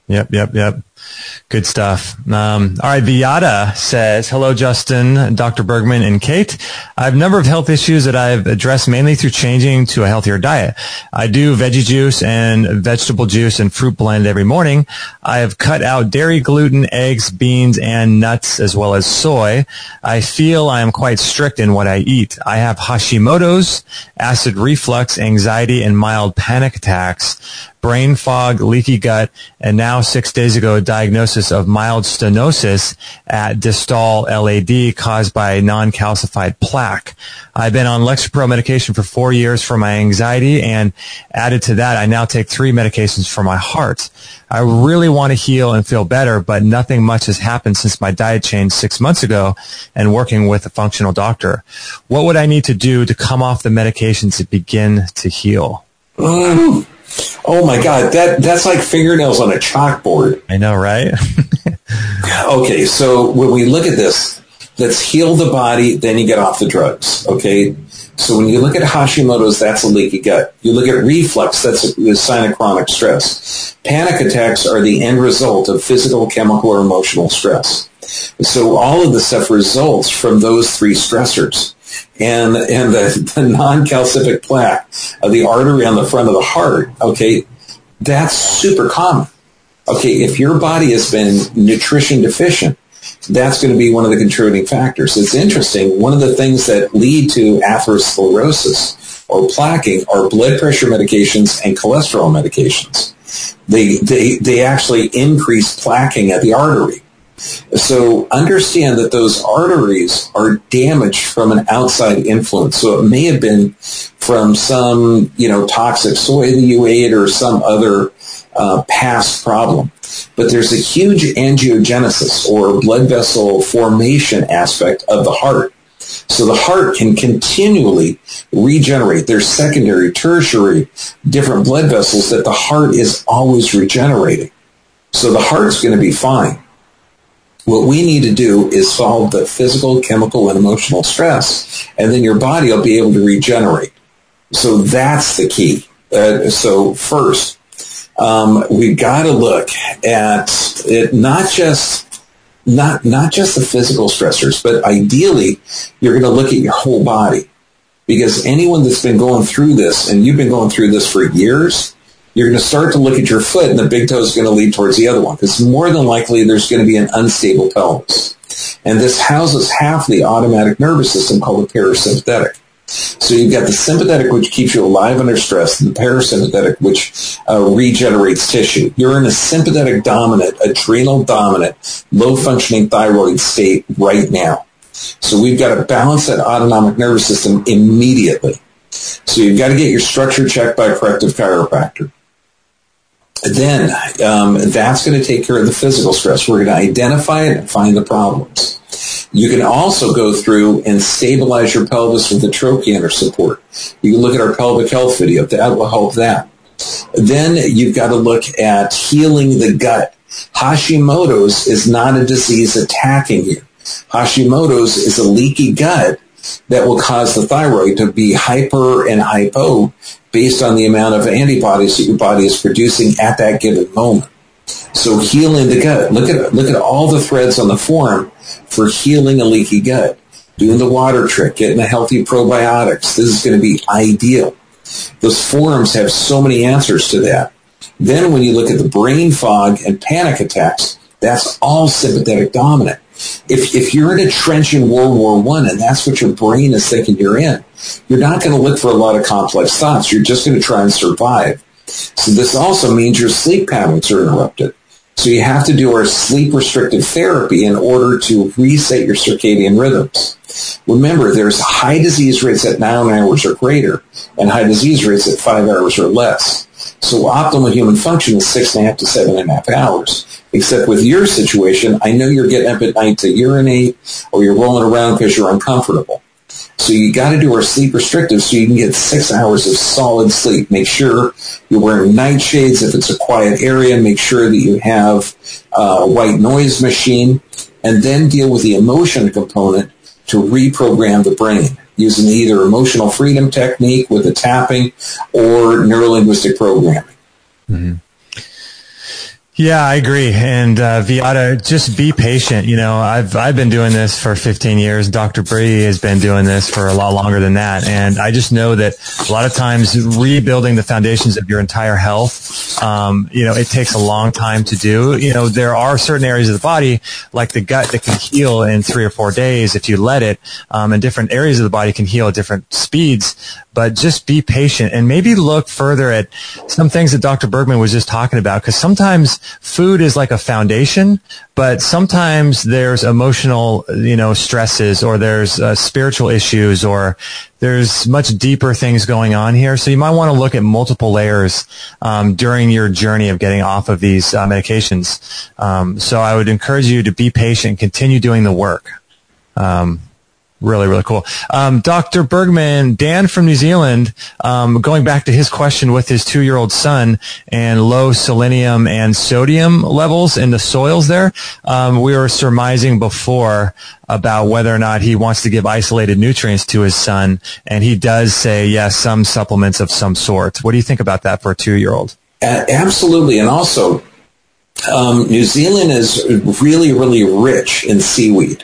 Good stuff. All right, Viata says, hello, Justin, Dr. Bergman, and Kate. I have a number of health issues that I've addressed mainly through changing to a healthier diet. I do veggie juice and vegetable juice and fruit blend every morning. I have cut out dairy, gluten, eggs, beans, and nuts, as well as soy. I feel I am quite strict in what I eat. I have Hashimoto's, acid reflux, anxiety, and mild panic attacks, brain fog, leaky gut, and now 6 days ago, a diagnosis of mild stenosis at distal LAD caused by non-calcified plaque. I've been on Lexapro medication for 4 years for my anxiety, and added to that, I now take 3 medications for my heart. I really want to heal and feel better, but nothing much has happened since my diet changed 6 months ago and working with a functional doctor. What would I need to do to come off the medications to begin to heal? Oh my God, that's like fingernails on a chalkboard. I know, right? Okay, so when we look at this, let's heal the body, then you get off the drugs, okay? So when you look at Hashimoto's, that's a leaky gut. You look at reflux, that's a sign of chronic stress. Panic attacks are the end result of physical, chemical, or emotional stress. So all of the stuff results from those 3 stressors. And the non-calcific plaque of the artery on the front of the heart, okay, that's super common. Okay, if your body has been nutrition deficient, that's going to be one of the contributing factors. It's interesting. One of the things that lead to atherosclerosis or plaquing are blood pressure medications and cholesterol medications. They actually increase plaquing at the artery. So understand that those arteries are damaged from an outside influence. So it may have been from some, toxic soy that you ate or some other past problem. But there's a huge angiogenesis or blood vessel formation aspect of the heart. So the heart can continually regenerate. There's secondary, tertiary, different blood vessels that the heart is always regenerating. So the heart's going to be fine. What we need to do is solve the physical, chemical, and emotional stress, and then your body will be able to regenerate. So that's the key. So first, we've got to look at it, not just the physical stressors, but ideally, you're going to look at your whole body. Because anyone that's been going through this, and you've been going through this for years, you're going to start to look at your foot, and the big toe is going to lead towards the other one, because more than likely there's going to be an unstable pelvis. And this houses half the automatic nervous system called the parasympathetic. So you've got the sympathetic, which keeps you alive under stress, and the parasympathetic, which regenerates tissue. You're in a sympathetic dominant, adrenal dominant, low-functioning thyroid state right now. So we've got to balance that autonomic nervous system immediately. So you've got to get your structure checked by a corrective chiropractor. Then that's going to take care of the physical stress. We're going to identify it and find the problems. You can also go through and stabilize your pelvis with a trochanter support. You can look at our pelvic health video. That will help that. Then you've got to look at healing the gut. Hashimoto's is not a disease attacking you. Hashimoto's is a leaky gut that will cause the thyroid to be hyper and hypo based on the amount of antibodies that your body is producing at that given moment. So healing the gut. Look at all the threads on the form for healing a leaky gut. Doing the water trick, getting a healthy probiotics. This is going to be ideal. Those forums have so many answers to that. Then when you look at the brain fog and panic attacks, that's all sympathetic dominant. If you're in a trench in World War I and that's what your brain is thinking you're in, you're not going to look for a lot of complex thoughts. You're just going to try and survive. So this also means your sleep patterns are interrupted. So you have to do our sleep restrictive therapy in order to reset your circadian rhythms. Remember, there's high disease rates at 9 hours or greater and high disease rates at 5 hours or less. So optimal human function is 6.5 to 7.5 hours. Except with your situation, I know you're getting up at night to urinate or you're rolling around because you're uncomfortable. So you got to do our sleep restrictive so you can get 6 hours of solid sleep. Make sure you're wearing nightshades if it's a quiet area. Make sure that you have a white noise machine. And then deal with the emotion component to reprogram the brain using either emotional freedom technique with the tapping or neurolinguistic programming. Mm-hmm. Yeah, I agree. And Viata, just be patient. You know, I've been doing this for 15 years. Dr. Bree has been doing this for a lot longer than that. And I just know that a lot of times rebuilding the foundations of your entire health, you know, it takes a long time to do. You know, there are certain areas of the body, like the gut, that can heal in 3 or 4 days if you let it. And different areas of the body can heal at different speeds. But just be patient and maybe look further at some things that Dr. Bergman was just talking about, because sometimes food is like a foundation, but sometimes there's emotional, you know, stresses, or there's spiritual issues, or there's much deeper things going on here. So you might want to look at multiple layers during your journey of getting off of these medications. So I would encourage you to be patient, continue doing the work. Really, really cool. Dr. Bergman, Dan from New Zealand, going back to his question with his 2-year-old son and low selenium and sodium levels in the soils there, we were surmising before about whether or not he wants to give isolated nutrients to his son, and he does say, yes, some supplements of some sort. What do you think about that for a 2-year-old? Absolutely. And also, New Zealand is really, really rich in seaweed.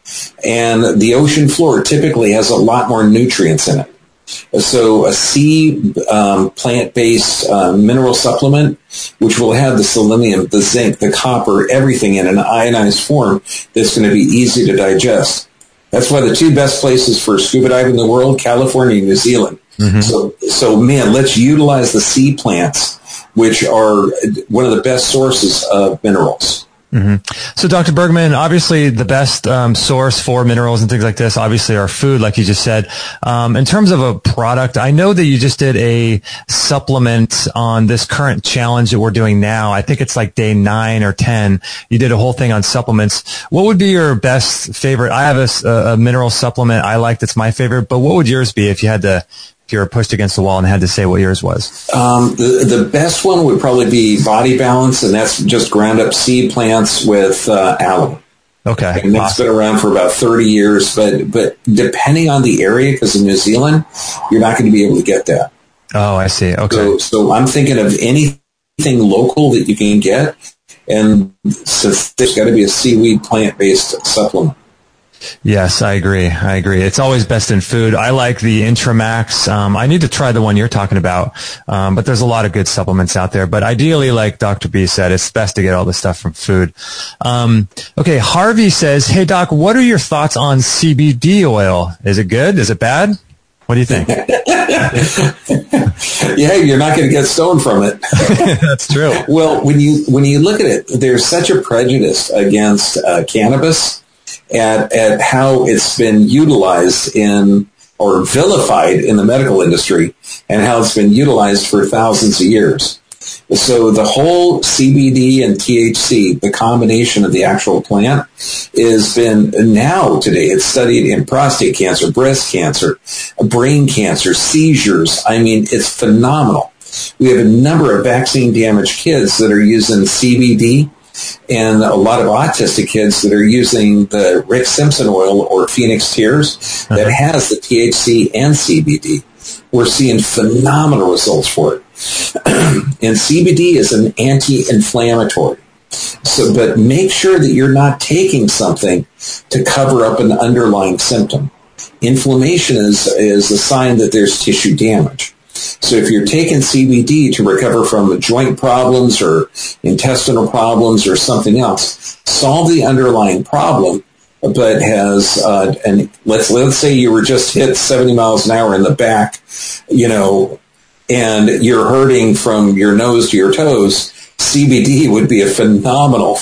And the ocean floor typically has a lot more nutrients in it. So a sea plant-based mineral supplement, which will have the selenium, the zinc, the copper, everything in an ionized form that's going to be easy to digest. That's why the 2 best places for scuba diving in the world, California and New Zealand. Mm-hmm. So man, let's utilize the sea plants, which are one of the best sources of minerals. Mm-hmm. So, Dr. Bergman, obviously the best source for minerals and things like this, obviously, are food, like you just said. In terms of a product, I know that you just did a supplement on this current challenge that we're doing now. I think it's like day 9 or 10. You did a whole thing on supplements. What would be your best favorite? I have a mineral supplement I like that's my favorite, but what would yours be if you had to? If you were pushed against the wall and had to say what yours was? The best one would probably be Body Balance, and that's just ground up seed plants with alum. Okay. And that's been around for about 30 years, but depending on the area, because in New Zealand, you're not going to be able to get that. Oh, I see. Okay. So I'm thinking of anything local that you can get, and since there's got to be a seaweed plant-based supplement. Yes, I agree. It's always best in food. I like the Intramax. I need to try the one you're talking about. But there's a lot of good supplements out there. But ideally, like Dr. B said, it's best to get all this stuff from food. Okay. Harvey says, hey, Doc, what are your thoughts on CBD oil? Is it good? Is it bad? What do you think? Yeah, you're not going to get stoned from it. That's true. Well, when you look at it, there's such a prejudice against cannabis at how it's been utilized in or vilified in the medical industry and how it's been utilized for thousands of years. So the whole CBD and THC, the combination of the actual plant, has been now today, it's studied in prostate cancer, breast cancer, brain cancer, seizures. I mean, it's phenomenal. We have a number of vaccine-damaged kids that are using CBD and a lot of autistic kids that are using the Rick Simpson oil or Phoenix Tears that has the THC and CBD. We're seeing phenomenal results for it. And CBD is an anti-inflammatory. So, but make sure that you're not taking something to cover up an underlying symptom. Inflammation is a sign that there's tissue damage. So if you're taking CBD to recover from joint problems or intestinal problems or something else, solve the underlying problem, but has, and let's say you were just hit 70 miles an hour in the back, and you're hurting from your nose to your toes, CBD would be a phenomenal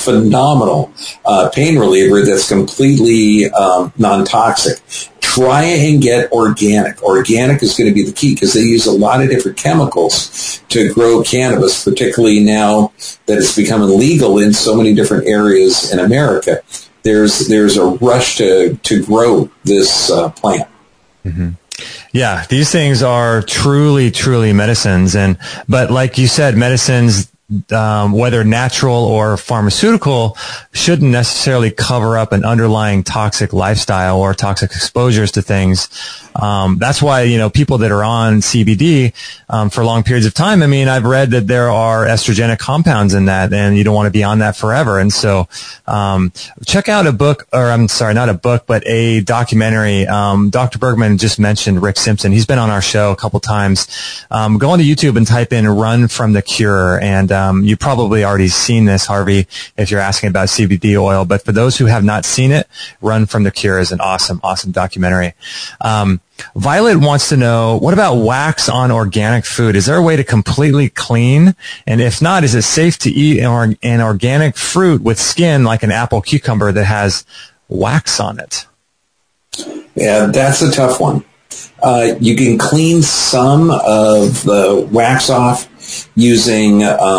pain reliever that's completely non-toxic. Try and get organic. Organic is going to be the key because they use a lot of different chemicals to grow cannabis, particularly now that it's becoming legal in so many different areas in America. There's a rush to grow this plant. Mm-hmm. Yeah, these things are truly medicines, but like you said, medicines, whether natural or pharmaceutical, shouldn't necessarily cover up an underlying toxic lifestyle or toxic exposures to things. That's why, people that are on CBD, for long periods of time, I mean, I've read that there are estrogenic compounds in that and you don't want to be on that forever. And so, check out a book, or I'm sorry, not a book, but a documentary. Dr. Bergman just mentioned Rick Simpson. He's been on our show a couple times. Go onto YouTube and type in Run from the Cure. And, you've probably already seen this, Harvey, if you're asking about CBD oil. But for those who have not seen it, Run from the Cure is an awesome documentary. Violet wants to know, what about wax on organic food? Is there a way to completely clean? And if not, is it safe to eat an organic fruit with skin like an apple cucumber that has wax on it? Yeah, that's a tough one. You can clean some of the wax off using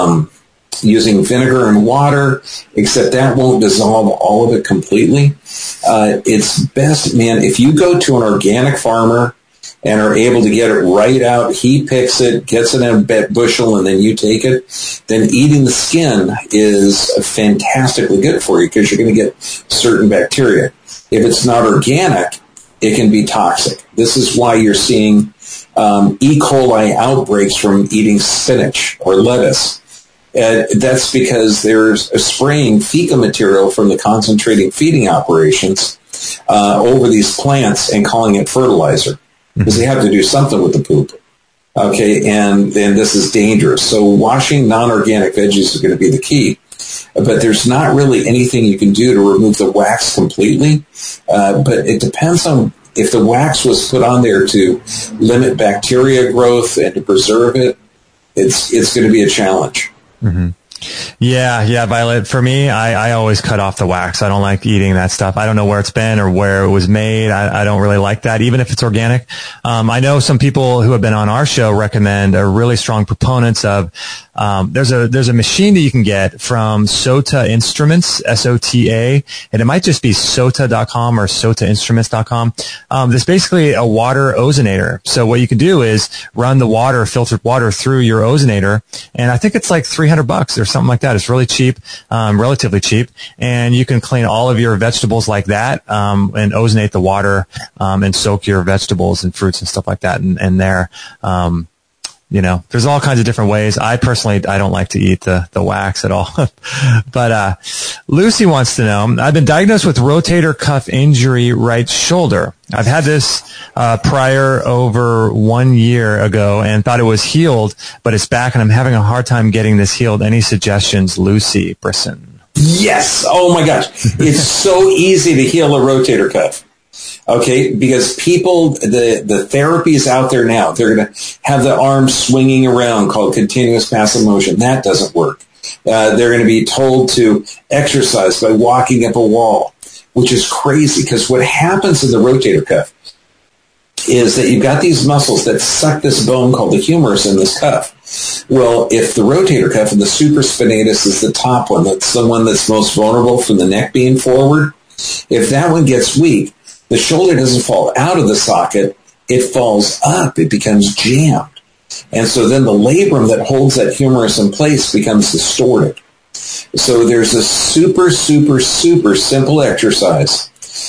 vinegar and water, except that won't dissolve all of it completely. It's best, man, if you go to an organic farmer and are able to get it right out, he picks it, gets it in a bushel, and then you take it, then eating the skin is fantastically good for you because you're going to get certain bacteria. If it's not organic, it can be toxic. This is why you're seeing E. coli outbreaks from eating spinach or lettuce. That's because they're spraying fecal material from the concentrating feeding operations over these plants and calling it fertilizer because they have to do something with the poop. Okay, and this is dangerous. So washing non-organic veggies is going to be the key. But there's not really anything you can do to remove the wax completely. But it depends on if the wax was put on there to limit bacteria growth and to preserve it. It's going to be a challenge. Mm-hmm. Yeah, Violet. For me, I always cut off the wax. I don't like eating that stuff. I don't know where it's been or where it was made. I don't really like that, even if it's organic. I know some people who have been on our show recommend, are really strong proponents of, there's a machine that you can get from Sota Instruments, SOTA, and it might just be sota.com or sotainstruments.com. There's basically a water ozonator. So what you can do is run the filtered water through your ozonator, and I think it's like $300 or something like that. It's really cheap, relatively cheap, and you can clean all of your vegetables like that, and ozonate the water, and soak your vegetables and fruits and stuff like that in there. There's all kinds of different ways. I personally, I don't like to eat the wax at all. But Lucy wants to know, I've been diagnosed with rotator cuff injury right shoulder. I've had this prior over 1 year ago and thought it was healed, but it's back and I'm having a hard time getting this healed. Any suggestions, Lucy Brisson? Yes. Oh my gosh. It's so easy to heal a rotator cuff. Okay, because people, the therapy is out there now. They're going to have the arm swinging around called continuous passive motion. That doesn't work. They're going to be told to exercise by walking up a wall, which is crazy because what happens in the rotator cuff is that you've got these muscles that suck this bone called the humerus in this cuff. Well, if the rotator cuff and the supraspinatus is the top one, that's the one that's most vulnerable from the neck being forward, if that one gets weak, the shoulder doesn't fall out of the socket, it falls up, it becomes jammed. And so then the labrum that holds that humerus in place becomes distorted. So there's a super, super, super simple exercise.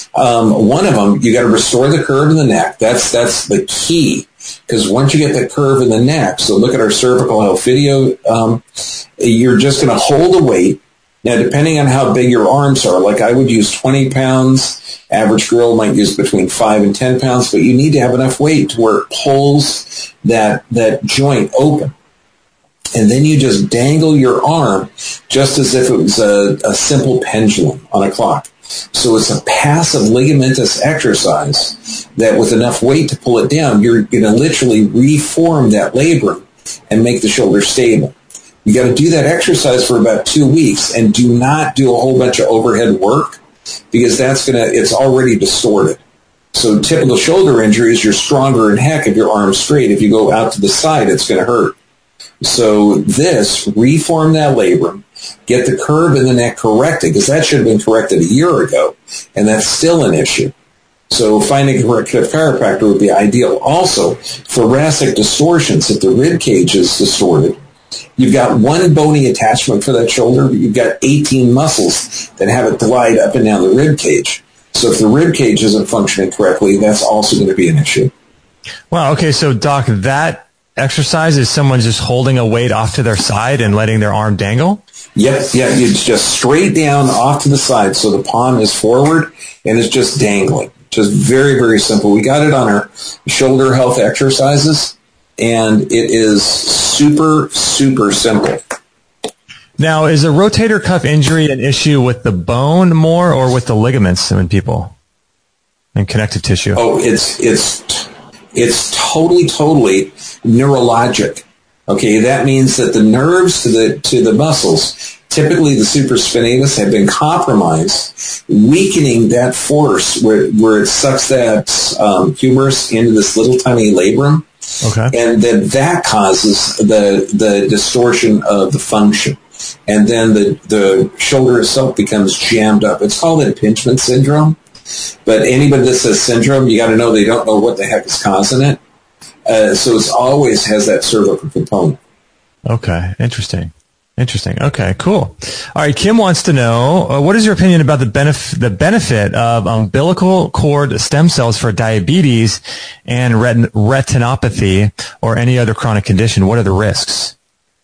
One of them, you got to restore the curve in the neck. That's the key. Because once you get that curve in the neck, so look at our cervical health video, you're just going to hold a weight. Now, depending on how big your arms are, like I would use 20 pounds. Average girl might use between 5 and 10 pounds, but you need to have enough weight to where it pulls that joint open. And then you just dangle your arm just as if it was a simple pendulum on a clock. So it's a passive ligamentous exercise that with enough weight to pull it down, you're going to literally reform that labrum and make the shoulder stable. You got to do that exercise for about 2 weeks and do not do a whole bunch of overhead work because it's already distorted. So typical shoulder injuries, you're stronger in heck if your arm's straight. If you go out to the side, it's going to hurt. So reform that labrum, get the curve in the neck corrected because that should have been corrected a year ago and that's still an issue. So finding a corrective chiropractor would be ideal. Also, thoracic distortions, if the rib cage is distorted, you've got one bony attachment for that shoulder, but you've got 18 muscles that have it glide up and down the rib cage. So if the rib cage isn't functioning correctly, that's also going to be an issue. Wow. Okay. So Doc, that exercise is someone just holding a weight off to their side and letting their arm dangle? Yep. Yeah. You just straight down off to the side. So the palm is forward and it's just dangling. Just very, very simple. We got it on our shoulder health exercises and it is super, super simple. Now, is a rotator cuff injury an issue with the bone more or with the ligaments in people and connective tissue? Oh, it's totally neurologic. Okay, that means that the nerves to the muscles, typically the supraspinatus, have been compromised, weakening that force where it sucks that humerus into this little tiny labrum. Okay. And then that causes the distortion of the function. And then the shoulder itself becomes jammed up. It's called impingement syndrome. But anybody that says syndrome, you got to know they don't know what the heck is causing it. So it always has that cervical component. Okay. Interesting. Okay, cool. All right, Kim wants to know, what is your opinion about the benefit of umbilical cord stem cells for diabetes and retinopathy or any other chronic condition? What are the risks?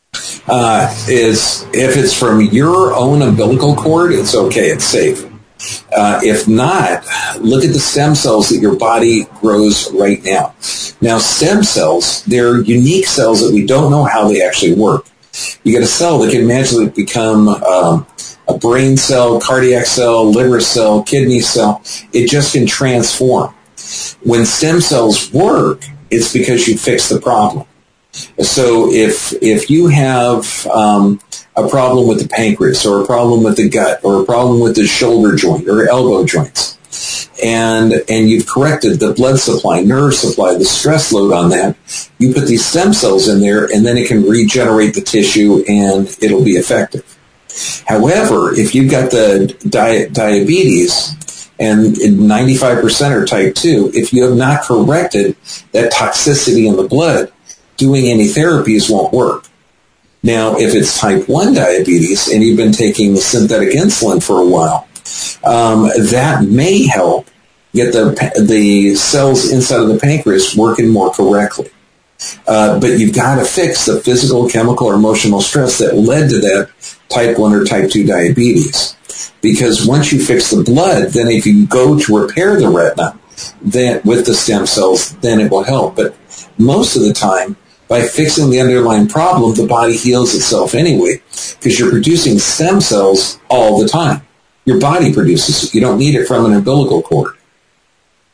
If it's from your own umbilical cord, it's okay, it's safe. If not, look at the stem cells that your body grows right now. Now, stem cells, they're unique cells that we don't know how they actually work. You get a cell that can magically become a brain cell, cardiac cell, liver cell, kidney cell. It just can transform. When stem cells work, it's because you fix the problem. So if you have a problem with the pancreas or a problem with the gut or a problem with the shoulder joint or elbow joints, and you've corrected the blood supply, nerve supply, the stress load on that, you put these stem cells in there and then it can regenerate the tissue and it'll be effective. However, if you've got the diabetes and 95% are type 2, if you have not corrected that toxicity in the blood, doing any therapies won't work. Now, if it's type 1 diabetes and you've been taking synthetic insulin for a while, that may help get the cells inside of the pancreas working more correctly. But you've got to fix the physical, chemical, or emotional stress that led to that type 1 or type 2 diabetes. Because once you fix the blood, then if you go to repair the retina then with the stem cells, then it will help. But most of the time, by fixing the underlying problem, the body heals itself anyway because you're producing stem cells all the time. Your body produces it. You don't need it from an umbilical cord.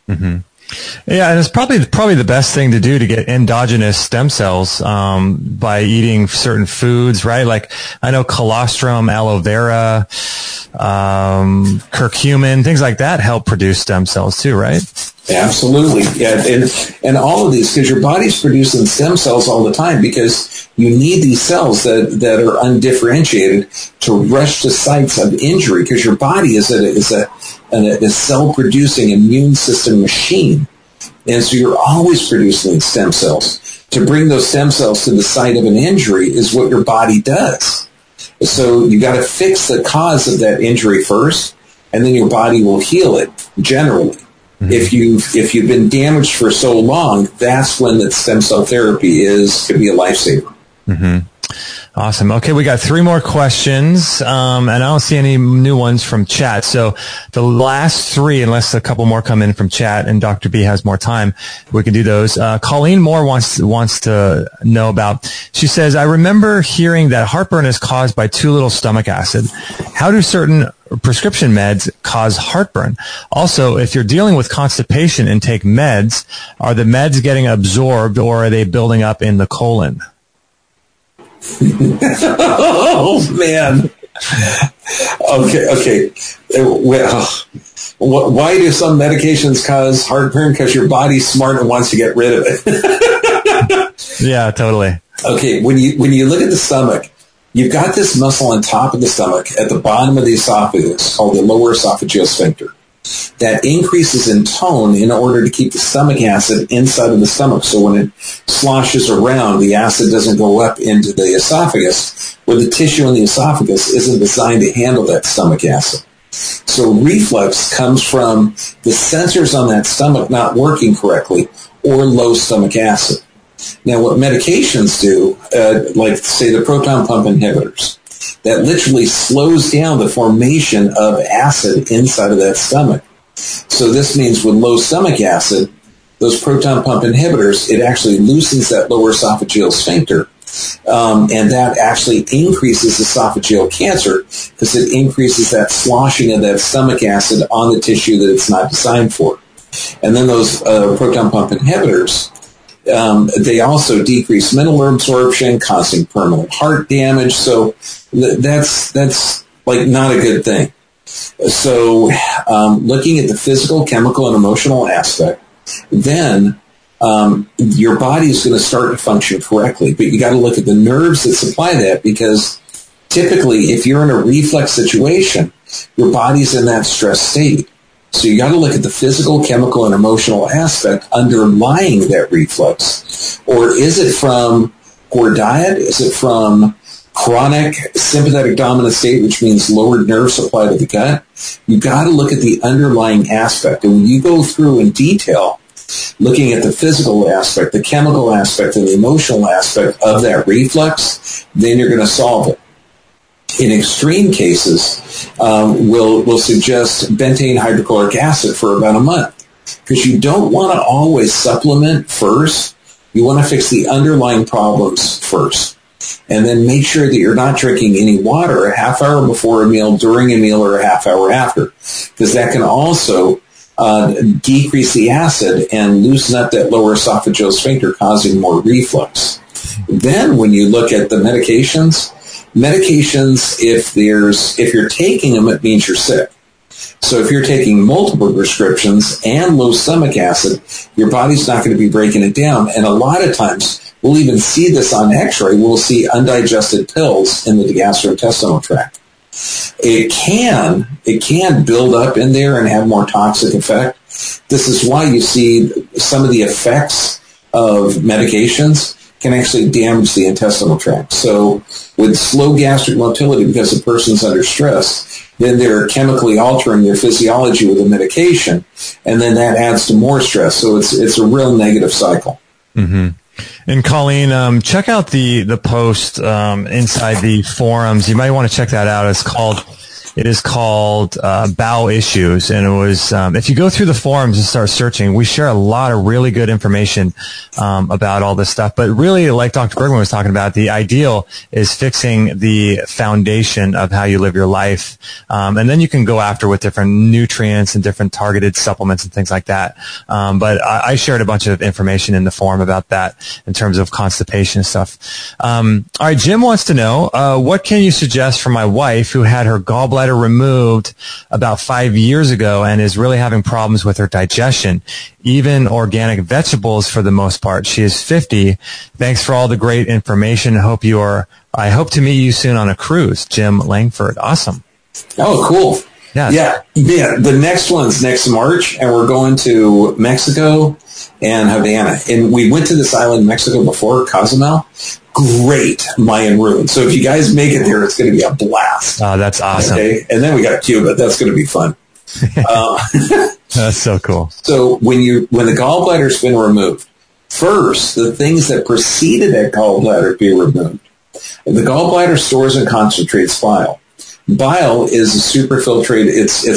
Mm-hmm. Yeah, and it's probably the best thing to do to get endogenous stem cells by eating certain foods, right? Like I know colostrum, aloe vera, curcumin, things like that help produce stem cells too, right? Absolutely. Yeah, and all of these, because your body's producing stem cells all the time, because you need these cells that are undifferentiated to rush to sites of injury, because your body is a cell-producing immune system machine. And so you're always producing stem cells. To bring those stem cells to the site of an injury is what your body does. So you got to fix the cause of that injury first, and then your body will heal it generally. Mm-hmm. If you've been damaged for so long, that's when the stem cell therapy could be a lifesaver. Mm-hmm. Awesome. Okay, we got 3 more questions, and I don't see any new ones from chat. So the last 3, unless a couple more come in from chat and Dr. B has more time, we can do those. Colleen Moore wants to know about, she says, I remember hearing that heartburn is caused by too little stomach acid. How do certain prescription meds cause heartburn? Also, if you're dealing with constipation and take meds, are the meds getting absorbed or are they building up in the colon? Oh, man. Okay. Well, why do some medications cause heartburn? Because your body's smart and wants to get rid of it. Yeah, totally. Okay, when you look at the stomach, you've got this muscle on top of the stomach at the bottom of the esophagus called the lower esophageal sphincter that increases in tone in order to keep the stomach acid inside of the stomach. So when it sloshes around, the acid doesn't go up into the esophagus, where the tissue in the esophagus isn't designed to handle that stomach acid. So reflux comes from the sensors on that stomach not working correctly or low stomach acid. Now, what medications do, like say the proton pump inhibitors, that literally slows down the formation of acid inside of that stomach. So this means with low stomach acid, those proton pump inhibitors, it actually loosens that lower esophageal sphincter. And that actually increases esophageal cancer because it increases that sloshing of that stomach acid on the tissue that it's not designed for. And then those proton pump inhibitors, they also decrease mineral absorption, causing permanent heart damage. So that's like not a good thing. So looking at the physical, chemical, and emotional aspect, then your body is going to start to function correctly. But you got to look at the nerves that supply that, because typically if you're in a reflex situation, your body's in that stress state. So you got to look at the physical, chemical, and emotional aspect underlying that reflux. Or is it from poor diet? Is it from chronic sympathetic dominant state, which means lowered nerve supply to the gut? You got to look at the underlying aspect. And when you go through in detail, looking at the physical aspect, the chemical aspect, and the emotional aspect of that reflux, then you're going to solve it. In extreme cases, we'll suggest bentane hydrochloric acid for about a month, because you don't want to always supplement first. You want to fix the underlying problems first, and then make sure that you're not drinking any water a half hour before a meal, during a meal, or a half hour after, because that can also decrease the acid and loosen up that lower esophageal sphincter, causing more reflux. Then when you look at the medications, if you're taking them, it means you're sick. So if you're taking multiple prescriptions and low stomach acid, your body's not going to be breaking it down. And a lot of times, we'll even see this on x-ray. We'll see undigested pills in the gastrointestinal tract. It can build up in there and have more toxic effect. This is why you see some of the effects of medications can actually damage the intestinal tract. So with slow gastric motility, because the person's under stress, then they're chemically altering their physiology with a medication, and then that adds to more stress. So it's a real negative cycle. Mm-hmm. And Colleen, check out the post inside the forums. You might want to check that out. It's called It is called Bowel Issues, and it was if you go through the forums and start searching, we share a lot of really good information about all this stuff. But really, like Dr. Bergman was talking about, the ideal is fixing the foundation of how you live your life, and then you can go after with different nutrients and different targeted supplements and things like that. But I shared a bunch of information in the forum about that in terms of constipation and stuff. All right, Jim wants to know, what can you suggest for my wife who had her gallbladder removed about 5 years ago and is really having problems with her digestion, even organic vegetables for the most part? She is 50. Thanks for all the great information. I hope to meet you soon on a cruise. Jim Langford. Awesome. Oh, cool. Yeah. The next one's next March, and we're going to Mexico and Havana. And we went to this island in Mexico before, Cozumel. Great Mayan ruins. So if you guys make it there, it's going to be a blast. Oh, that's awesome. Okay? And then we got Cuba. That's going to be fun. That's so cool. So when the gallbladder's been removed, first, the things that preceded that gallbladder be removed. The gallbladder stores and concentrates bile. Bile is a superfiltrate.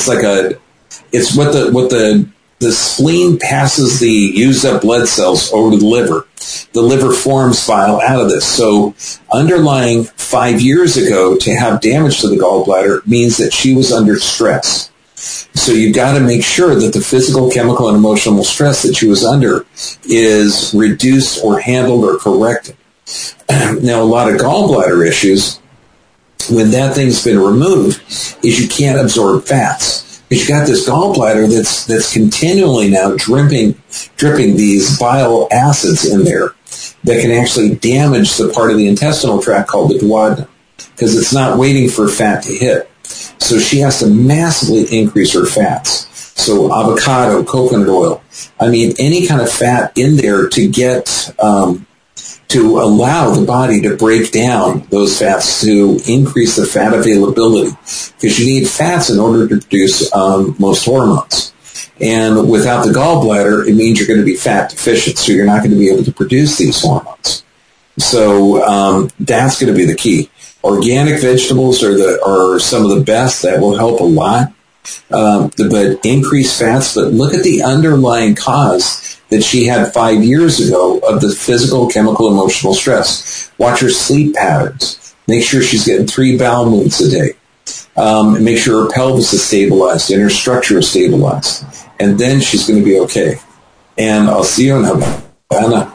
It's what the spleen passes the used up blood cells over to the liver. The liver forms bile out of this. So underlying 5 years ago to have damage to the gallbladder means that she was under stress. So you've got to make sure that the physical, chemical, and emotional stress that she was under is reduced or handled or corrected. Now, a lot of gallbladder issues, when that thing's been removed, is you can't absorb fats. Because you got this gallbladder that's continually now dripping these bile acids in there that can actually damage the part of the intestinal tract called the duodenum, because it's not waiting for fat to hit. So she has to massively increase her fats. So avocado, coconut oil, any kind of fat in there to get to allow the body to break down those fats to increase the fat availability, because you need fats in order to produce most hormones. And without the gallbladder, it means you're going to be fat deficient, so you're not going to be able to produce these hormones. So that's going to be the key. Organic vegetables are some of the best. That will help a lot. But increased fats. But look at the underlying cause that she had 5 years ago of the physical, chemical, emotional stress. Watch her sleep patterns. Make sure she's getting 3 bowel movements a day. Make sure her pelvis is stabilized and her structure is stabilized. And then she's going to be okay. And I'll see you in Havana.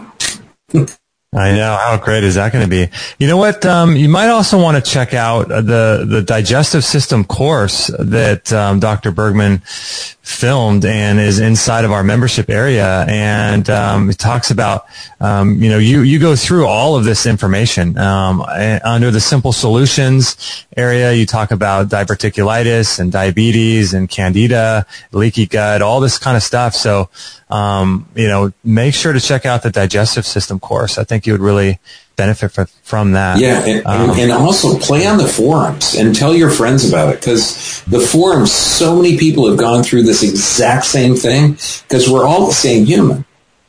I know. How great is that going to be? You know what? You might also want to check out the digestive system course that Dr. Bergman filmed and is inside of our membership area. And it talks about, you go through all of this information. Under the Simple Solutions area, you talk about diverticulitis and diabetes and candida, leaky gut, all this kind of stuff. So, make sure to check out the digestive system course. I think you would really benefit from that. Yeah, and also play on the forums and tell your friends about it, because the forums, so many people have gone through this exact same thing, because we're all the same human.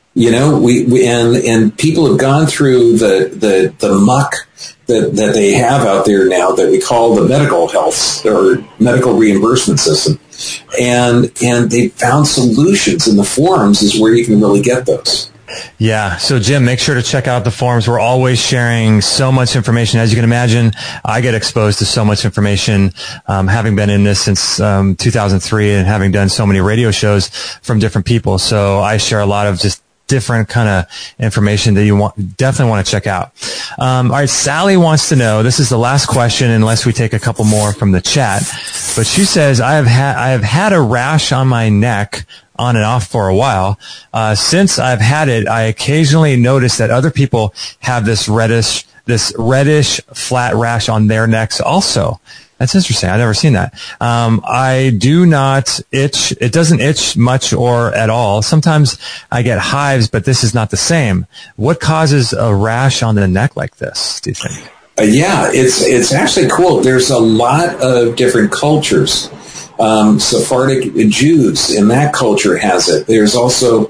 And people have gone through the muck that they have out there now that we call the medical health or medical reimbursement system. And they found solutions, in the forums is where you can really get those. Yeah. So, Jim, make sure to check out the forums. We're always sharing so much information. As you can imagine, I get exposed to so much information, having been in this since 2003 and having done so many radio shows from different people. So I share a lot of just different kind of information that you definitely want to check out. All right, Sally wants to know, this is the last question unless we take a couple more from the chat, but she says, I have had a rash on my neck on and off for a while. Since I've had it, I occasionally notice that other people have this reddish flat rash on their necks also. That's interesting. I've never seen that. I do not itch. It doesn't itch much or at all. Sometimes I get hives, but this is not the same. What causes a rash on the neck like this, do you think? Yeah, it's actually cool. There's a lot of different cultures. Sephardic Jews in that culture has it. There's also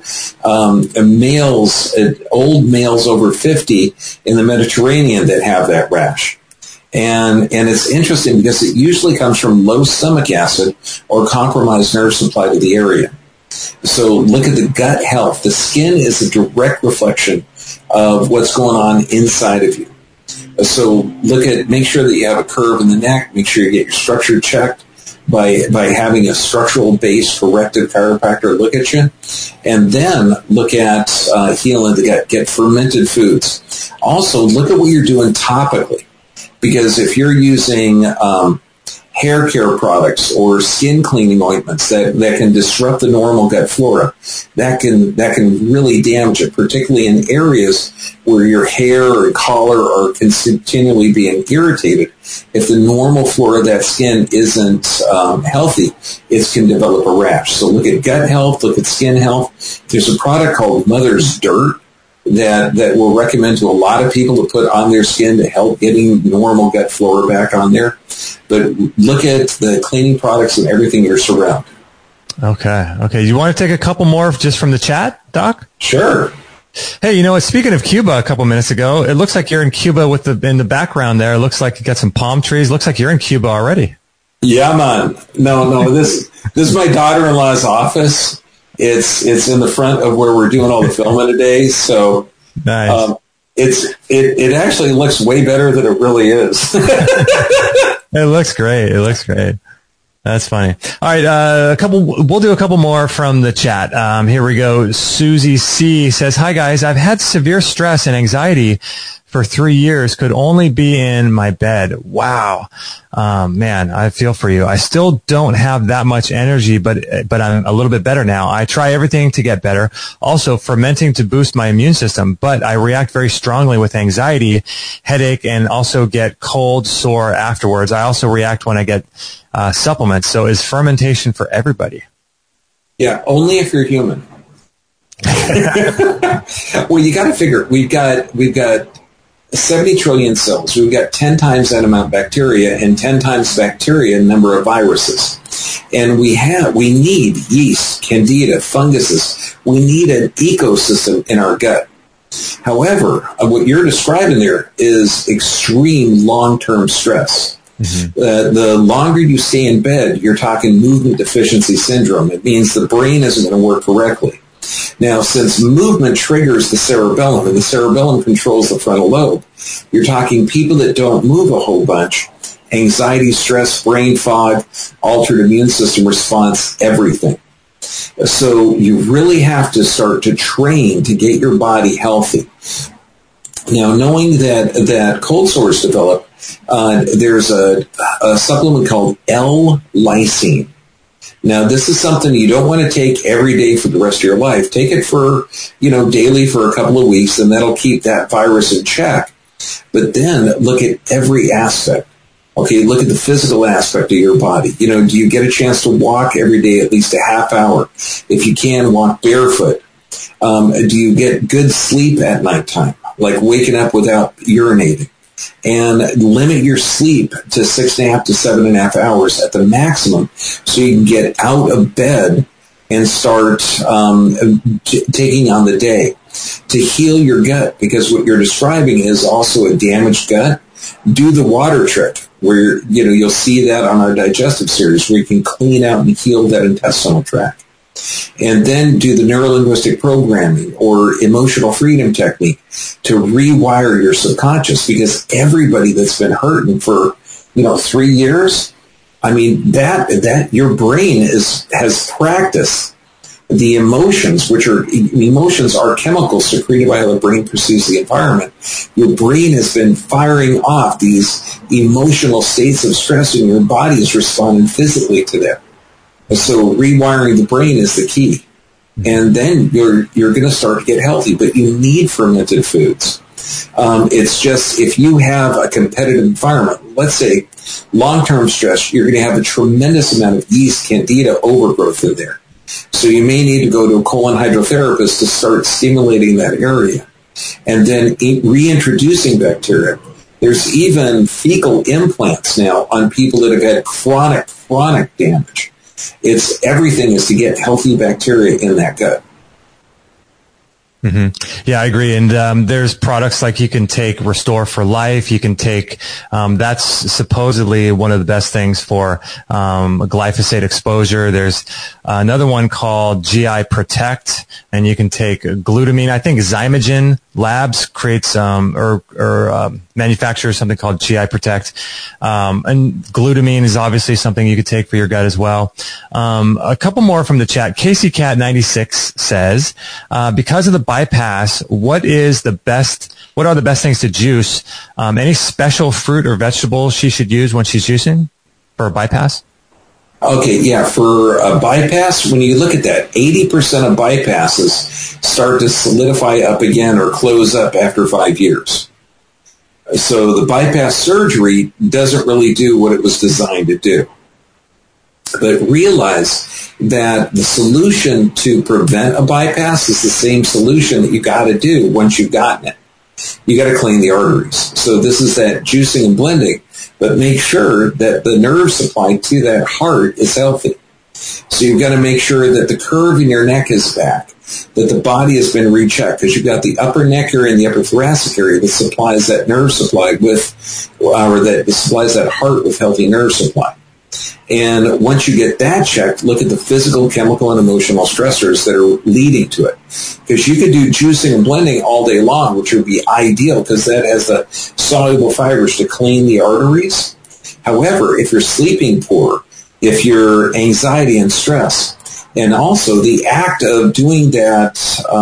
males, old males over 50 in the Mediterranean that have that rash. And it's interesting because it usually comes from low stomach acid or compromised nerve supply to the area. So look at the gut health. The skin is a direct reflection of what's going on inside of you. So make sure that you have a curve in the neck. Make sure you get your structure checked by having a structural base corrected chiropractor look at you. And then look at healing the gut. Get fermented foods. Also, look at what you're doing topically. Because if you're using hair care products or skin cleaning ointments that can disrupt the normal gut flora, that can really damage it, particularly in areas where your hair or collar are continually being irritated. If the normal flora of that skin isn't healthy, it can develop a rash. So look at gut health, look at skin health. There's a product called Mother's Dirt that we'll recommend to a lot of people to put on their skin to help getting normal gut flora back on there. But look at the cleaning products and everything you're surrounded. Okay. You want to take a couple more just from the chat, Doc? Sure. Hey, you know what? Speaking of Cuba, a couple minutes ago, it looks like you're in Cuba in the background there. It looks like you got some palm trees. Looks like you're in Cuba already. Yeah, man. No. This is my daughter-in-law's office. It's in the front of where we're doing all the filming today. So nice. It actually looks way better than it really is. It looks great. That's funny. All right, we'll do a couple more from the chat. Here we go. Susie C says, "Hi guys, I've had severe stress and anxiety for 3 years, could only be in my bed." Wow. Man, I feel for you. I still don't have that much energy, but I'm a little bit better now. I try everything to get better. Also fermenting to boost my immune system, but I react very strongly with anxiety, headache, and also get cold, sore afterwards. I also react when I get supplements. So is fermentation for everybody? Yeah, only if you're human. Well, you got to figure we've got 70 trillion cells. We've got 10 times that amount of bacteria and 10 times bacteria number of viruses. And we need yeast, candida, funguses. We need an ecosystem in our gut. However, what you're describing there is extreme long-term stress. Mm-hmm. The longer you stay in bed, you're talking movement deficiency syndrome. It means the brain isn't going to work correctly. Now, since movement triggers the cerebellum, and the cerebellum controls the frontal lobe, you're talking people that don't move a whole bunch, anxiety, stress, brain fog, altered immune system response, everything. So you really have to start to train to get your body healthy. Now, knowing that cold sores develop, there's a supplement called L-lysine. Now, this is something you don't want to take every day for the rest of your life. Take it for, daily for a couple of weeks, and that'll keep that virus in check. But then look at every aspect. Okay, look at the physical aspect of your body. Do you get a chance to walk every day at least a half hour? If you can, walk barefoot. Do you get good sleep at nighttime, like waking up without urinating? And limit your sleep to 6.5 to 7.5 hours at the maximum so you can get out of bed and start taking on the day. To heal your gut, because what you're describing is also a damaged gut, do the water trick where, you'll see that on our digestive series where you can clean out and heal that intestinal tract. And then do the neurolinguistic programming or emotional freedom technique to rewire your subconscious, because everybody that's been hurting for, 3 years, that your brain has practiced the emotions, emotions are chemicals secreted by how the brain perceives the environment. Your brain has been firing off these emotional states of stress, and your body is responding physically to them. So rewiring the brain is the key. And then you're going to start to get healthy, but you need fermented foods. It's just, if you have a competitive environment, let's say long-term stress, you're going to have a tremendous amount of yeast, candida overgrowth in there. So you may need to go to a colon hydrotherapist to start stimulating that area. And then reintroducing bacteria. There's even fecal implants now on people that have had chronic damage. Everything is to get healthy bacteria in that gut. Mm-hmm. Yeah, I agree. And there's products like you can take Restore for Life. You can take that's supposedly one of the best things for glyphosate exposure. There's another one called GI Protect, and you can take glutamine. I think Zymogen Labs creates manufactures something called GI Protect, and glutamine is obviously something you could take for your gut as well. A couple more from the chat. Casey Cat 96 says, because of the bypass, what are the best things to juice? Any special fruit or vegetable she should use when she's juicing for a bypass? Okay, yeah, for a bypass, when you look at that, 80% of bypasses start to solidify up again or close up after 5 years. So the bypass surgery doesn't really do what it was designed to do. But realize that the solution to prevent a bypass is the same solution that you got to do once you've gotten it. You got to clean the arteries. So this is that juicing and blending, but make sure that the nerve supply to that heart is healthy. So you've got to make sure that the curve in your neck is back, that the body has been rechecked, because you've got the upper neck area and the upper thoracic area that supplies that nerve supply that supplies that heart with healthy nerve supply. And once you get that checked, look at the physical, chemical, and emotional stressors that are leading to it. Because you could do juicing and blending all day long, which would be ideal because that has the soluble fibers to clean the arteries. However, if you're sleeping poor, if you're anxiety and stress, and also the act of doing that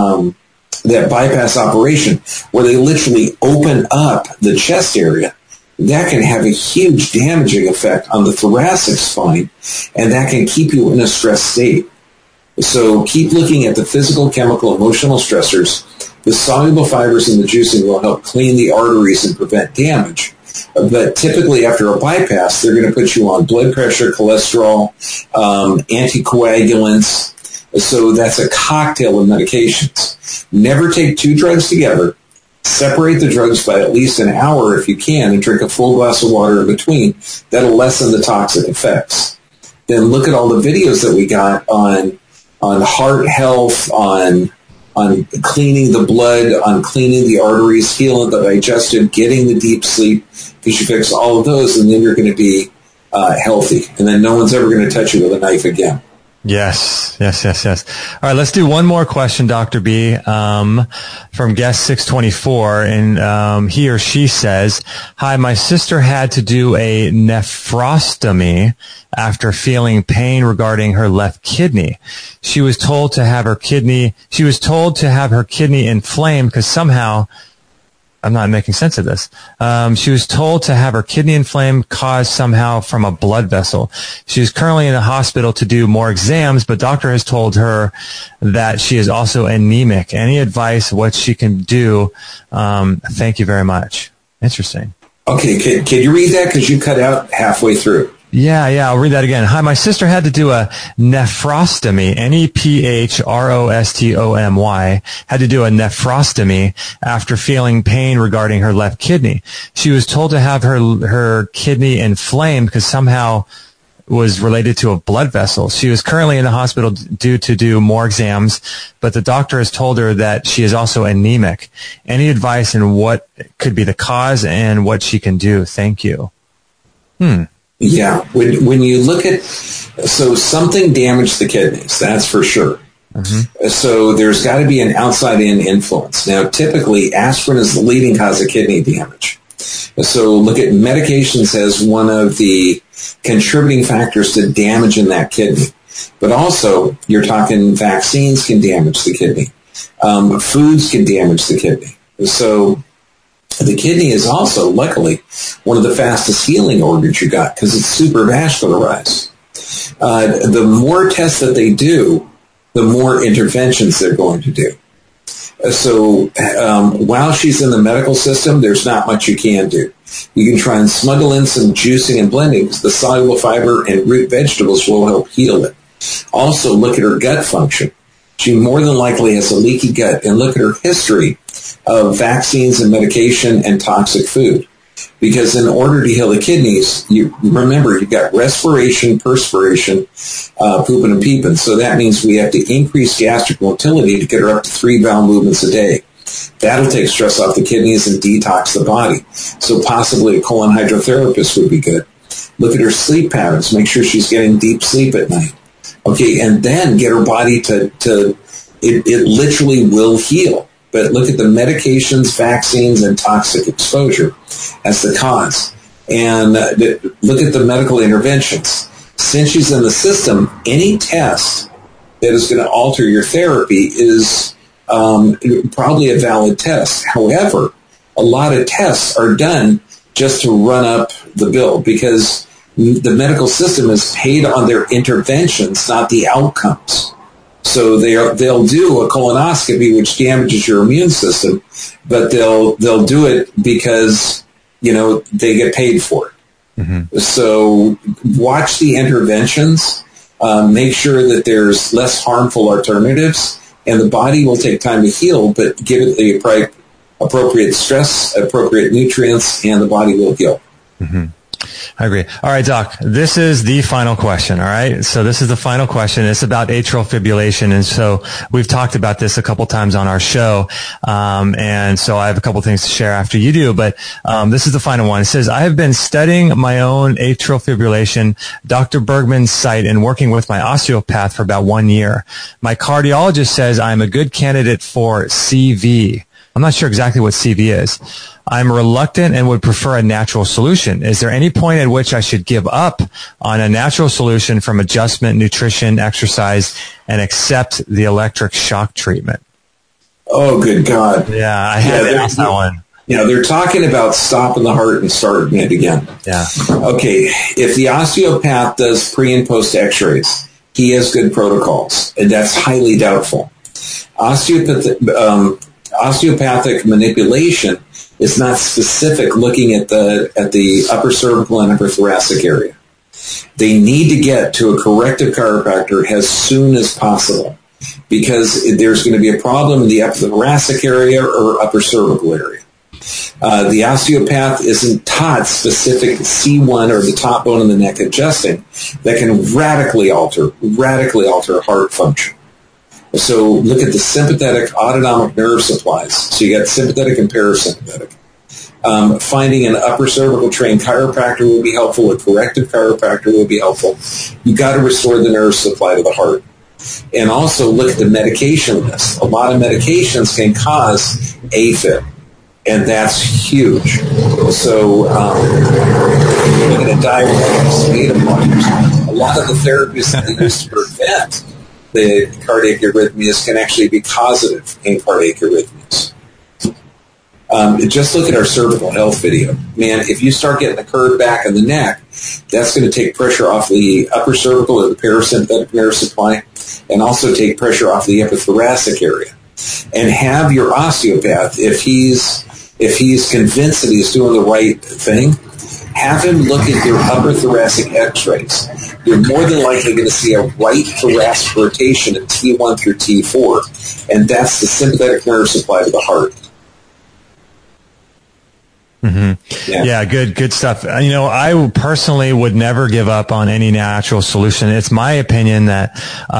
bypass operation where they literally open up the chest area, that can have a huge damaging effect on the thoracic spine, and that can keep you in a stressed state. So keep looking at the physical, chemical, emotional stressors. The soluble fibers in the juicing will help clean the arteries and prevent damage. But typically after a bypass, they're going to put you on blood pressure, cholesterol, anticoagulants. So that's a cocktail of medications. Never take two drugs together. Separate the drugs by at least an hour if you can, and drink a full glass of water in between. That'll lessen the toxic effects. Then look at all the videos that we got on heart health, on cleaning the blood, on cleaning the arteries, healing the digestive, getting the deep sleep. Because you fix all of those, and then you're going to be healthy. And then no one's ever going to touch you with a knife again. Yes. All right, let's do one more question, Dr. B, from guest 624, and he or she says, "Hi, my sister had to do a nephrostomy after feeling pain regarding her left kidney. She was told to have her kidney inflamed because somehow." I'm not making sense of this. She was told to have her kidney inflamed caused somehow from a blood vessel. She is currently in the hospital to do more exams, but doctor has told her that she is also anemic. Any advice what she can do? Thank you very much. Interesting. Okay, can you read that? Because you cut out halfway through. Yeah, I'll read that again. Hi, my sister had to do a nephrostomy, nephrostomy, had to do a nephrostomy after feeling pain regarding her left kidney. She was told to have her kidney inflamed because somehow was related to a blood vessel. She was currently in the hospital due to do more exams, but the doctor has told her that she is also anemic. Any advice on what could be the cause and what she can do? Thank you. Yeah, when you look at, so something damaged the kidneys, that's for sure. Mm-hmm. So there's got to be an outside-in influence. Now, typically, aspirin is the leading cause of kidney damage. So look at medications as one of the contributing factors to damage in that kidney. But also, you're talking vaccines can damage the kidney. Foods can damage the kidney. So the kidney is also, luckily, one of the fastest healing organs you got because it's super vascularized. The more tests that they do, the more interventions they're going to do. So while she's in the medical system, there's not much you can do. You can try and smuggle in some juicing and blending because the soluble fiber and root vegetables will help heal it. Also, look at her gut function. She more than likely has a leaky gut, and look at her history of vaccines and medication and toxic food. Because in order to heal the kidneys, you remember you've got respiration, perspiration, pooping and peeping. So that means we have to increase gastric motility to get her up to 3 bowel movements a day. That'll take stress off the kidneys and detox the body. So possibly a colon hydrotherapist would be good. Look at her sleep patterns. Make sure she's getting deep sleep at night. Okay, and then get her body to it literally will heal. But look at the medications, vaccines, and toxic exposure as the cause. And look at the medical interventions. Since she's in the system, any test that is going to alter your therapy is probably a valid test. However, a lot of tests are done just to run up the bill because the medical system is paid on their interventions, not the outcomes. So they'll do a colonoscopy, which damages your immune system, but they'll do it because, they get paid for it. Mm-hmm. So watch the interventions, make sure that there's less harmful alternatives, and the body will take time to heal, but give it the appropriate stress, appropriate nutrients, and the body will heal. Mm-hmm. I agree. All right, Doc, this is the final question. All right. So this is the final question. It's about atrial fibrillation. And so we've talked about this a couple times on our show. And so I have a couple things to share after you do, but, this is the final one. It says, I have been studying my own atrial fibrillation, Dr. Bergman's site, and working with my osteopath for about 1 year. My cardiologist says I'm a good candidate for CV. I'm not sure exactly what CV is. I'm reluctant and would prefer a natural solution. Is there any point at which I should give up on a natural solution from adjustment, nutrition, exercise, and accept the electric shock treatment? Oh, good God. Yeah, I had to ask that one. Yeah, they're talking about stopping the heart and starting it again. Yeah. Okay, if the osteopath does pre- and post-x-rays, he has good protocols, and that's highly doubtful. Osteopathic manipulation is not specific looking at the upper cervical and upper thoracic area. They need to get to a corrective chiropractor as soon as possible because there's going to be a problem in the upper thoracic area or upper cervical area. The osteopath isn't taught specific C1 or the top bone in the neck adjusting that can radically alter heart function. So look at the sympathetic autonomic nerve supplies. So you got sympathetic and parasympathetic. Finding an upper cervical trained chiropractor will be helpful. A corrective chiropractor will be helpful. You got to restore the nerve supply to the heart. And also look at the medication list. A lot of medications can cause AFib, and that's huge. So look at a diuretics, beta blockers. A lot of the therapies that they use to prevent the cardiac arrhythmias can actually be causative in cardiac arrhythmias. Just look at our cervical health video. Man, if you start getting the curve back in the neck, that's going to take pressure off the upper cervical or the parasympathetic nerve supply and also take pressure off the upper thoracic area. And have your osteopath, if he's convinced that he's doing the right thing, have him look at your upper thoracic x-rays. You're more than likely going to see a right thoracic rotation in T1 through T4, and that's the sympathetic nerve supply to the heart. Mm-hmm. Yeah, good stuff. I personally would never give up on any natural solution. It's my opinion that,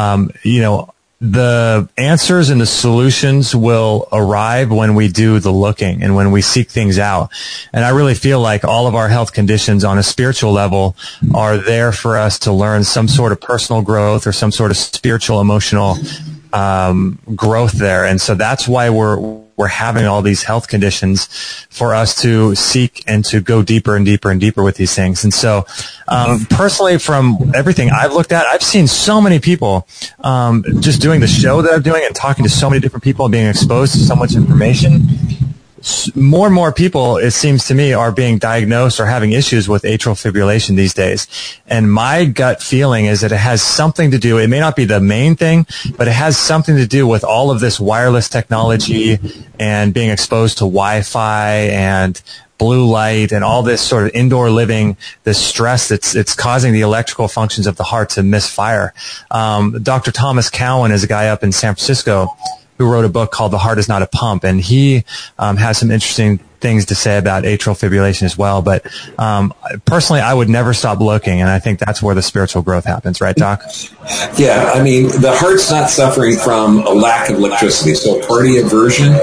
the answers and the solutions will arrive when we do the looking and when we seek things out. And I really feel like all of our health conditions on a spiritual level are there for us to learn some sort of personal growth or some sort of spiritual, emotional growth there. And so that's why we're having all these health conditions for us to seek and to go deeper and deeper and deeper with these things. And so, personally, from everything I've looked at, I've seen so many people, just doing the show that I'm doing and talking to so many different people and being exposed to so much information. More and more people, it seems to me, are being diagnosed or having issues with atrial fibrillation these days. And my gut feeling is that it has something to do, it may not be the main thing, but it has something to do with all of this wireless technology and being exposed to Wi-Fi and blue light and all this sort of indoor living, this stress it's causing the electrical functions of the heart to misfire. Dr. Thomas Cowan is a guy up in San Francisco who wrote a book called The Heart Is Not a Pump, and he has some interesting things to say about atrial fibrillation as well. But personally, I would never stop looking, and I think that's where the spiritual growth happens, right, Doc? Yeah, I mean, the heart's not suffering from a lack of electricity, so cardioversion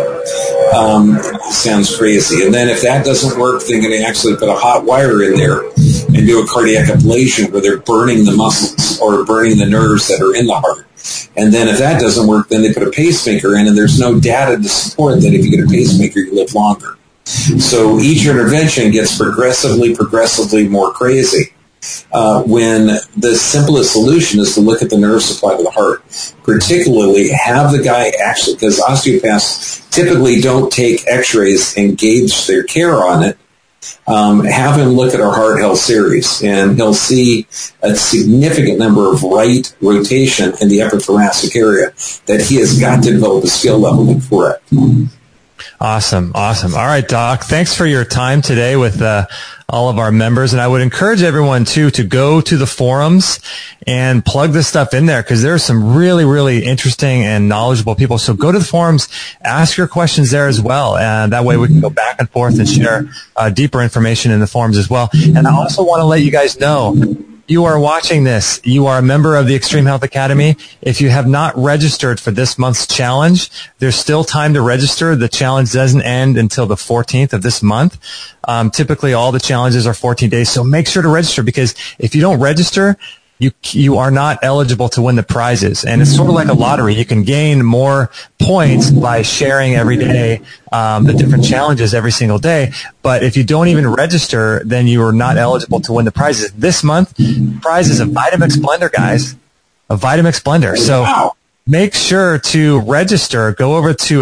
sounds crazy. And then if that doesn't work, they're going to actually put a hot wire in there and do a cardiac ablation where they're burning the muscles or burning the nerves that are in the heart. And then if that doesn't work, then they put a pacemaker in, and there's no data to support that if you get a pacemaker, you live longer. So each intervention gets progressively more crazy when the simplest solution is to look at the nerve supply to the heart, particularly have the guy actually, because osteopaths typically don't take x-rays and gauge their care on it, have him look at our heart health series, and he'll see a significant number of right rotation in the upper thoracic area that he has got to develop a skill level to correct. Awesome. All right, Doc. Thanks for your time today with all of our members. And I would encourage everyone, too, to go to the forums and plug this stuff in there, because there's some really, really interesting and knowledgeable people. So go to the forums, ask your questions there as well. And that way we can go back and forth and share deeper information in the forums as well. And I also want to let you guys know, you are watching this, you are a member of the Extreme Health Academy. If you have not registered for this month's challenge, there's still time to register. The challenge doesn't end until the 14th of this month. Typically, all the challenges are 14 days, so make sure to register, because if you don't register, you are not eligible to win the prizes. And it's sort of like a lottery. You can gain more points by sharing every day the different challenges every single day. But if you don't even register, then you are not eligible to win the prizes. This month, the prize is a Vitamix blender, guys. A Vitamix blender. So make sure to register. Go over to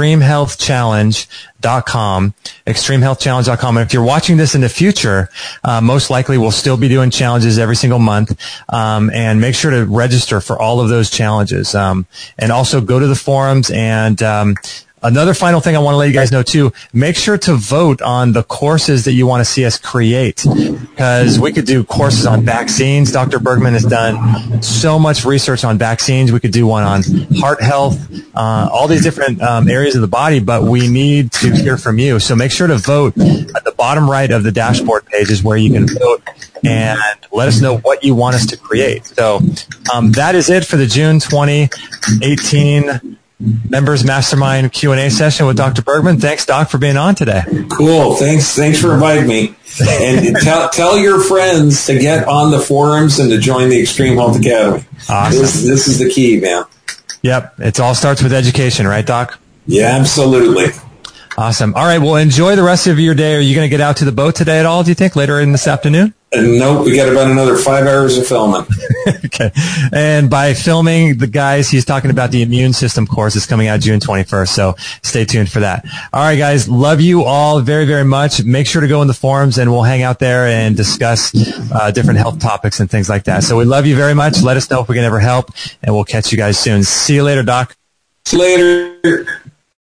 extremehealthchallenge.com, extremehealthchallenge.com. And if you're watching this in the future, most likely we'll still be doing challenges every single month. And make sure to register for all of those challenges. And also go to the forums. And another final thing I want to let you guys know, too, make sure to vote on the courses that you want to see us create, because we could do courses on vaccines. Dr. Bergman has done so much research on vaccines. We could do one on heart health, all these different areas of the body, but we need to hear from you. So make sure to vote. At the bottom right of the dashboard page is where you can vote and let us know what you want us to create. So that is it for the June 2018 Members Mastermind Q&A session with Dr. Bergman. Thanks, Doc, for being on today. Cool. Thanks for inviting me. And tell your friends to get on the forums and to join the Extreme Health Academy. Awesome. This is the key, man. Yep. It all starts with education, right, Doc? Yeah, absolutely. Awesome. All right. Well, enjoy the rest of your day. Are you going to get out to the boat today at all, do you think, later in this afternoon? Nope, we got about another 5 hours of filming. Okay. And by filming, the guys, he's talking about the immune system course is coming out June 21st. So stay tuned for that. All right, guys. Love you all very, very much. Make sure to go in the forums and we'll hang out there and discuss different health topics and things like that. So we love you very much. Let us know if we can ever help, and we'll catch you guys soon. See you later, Doc. See you later.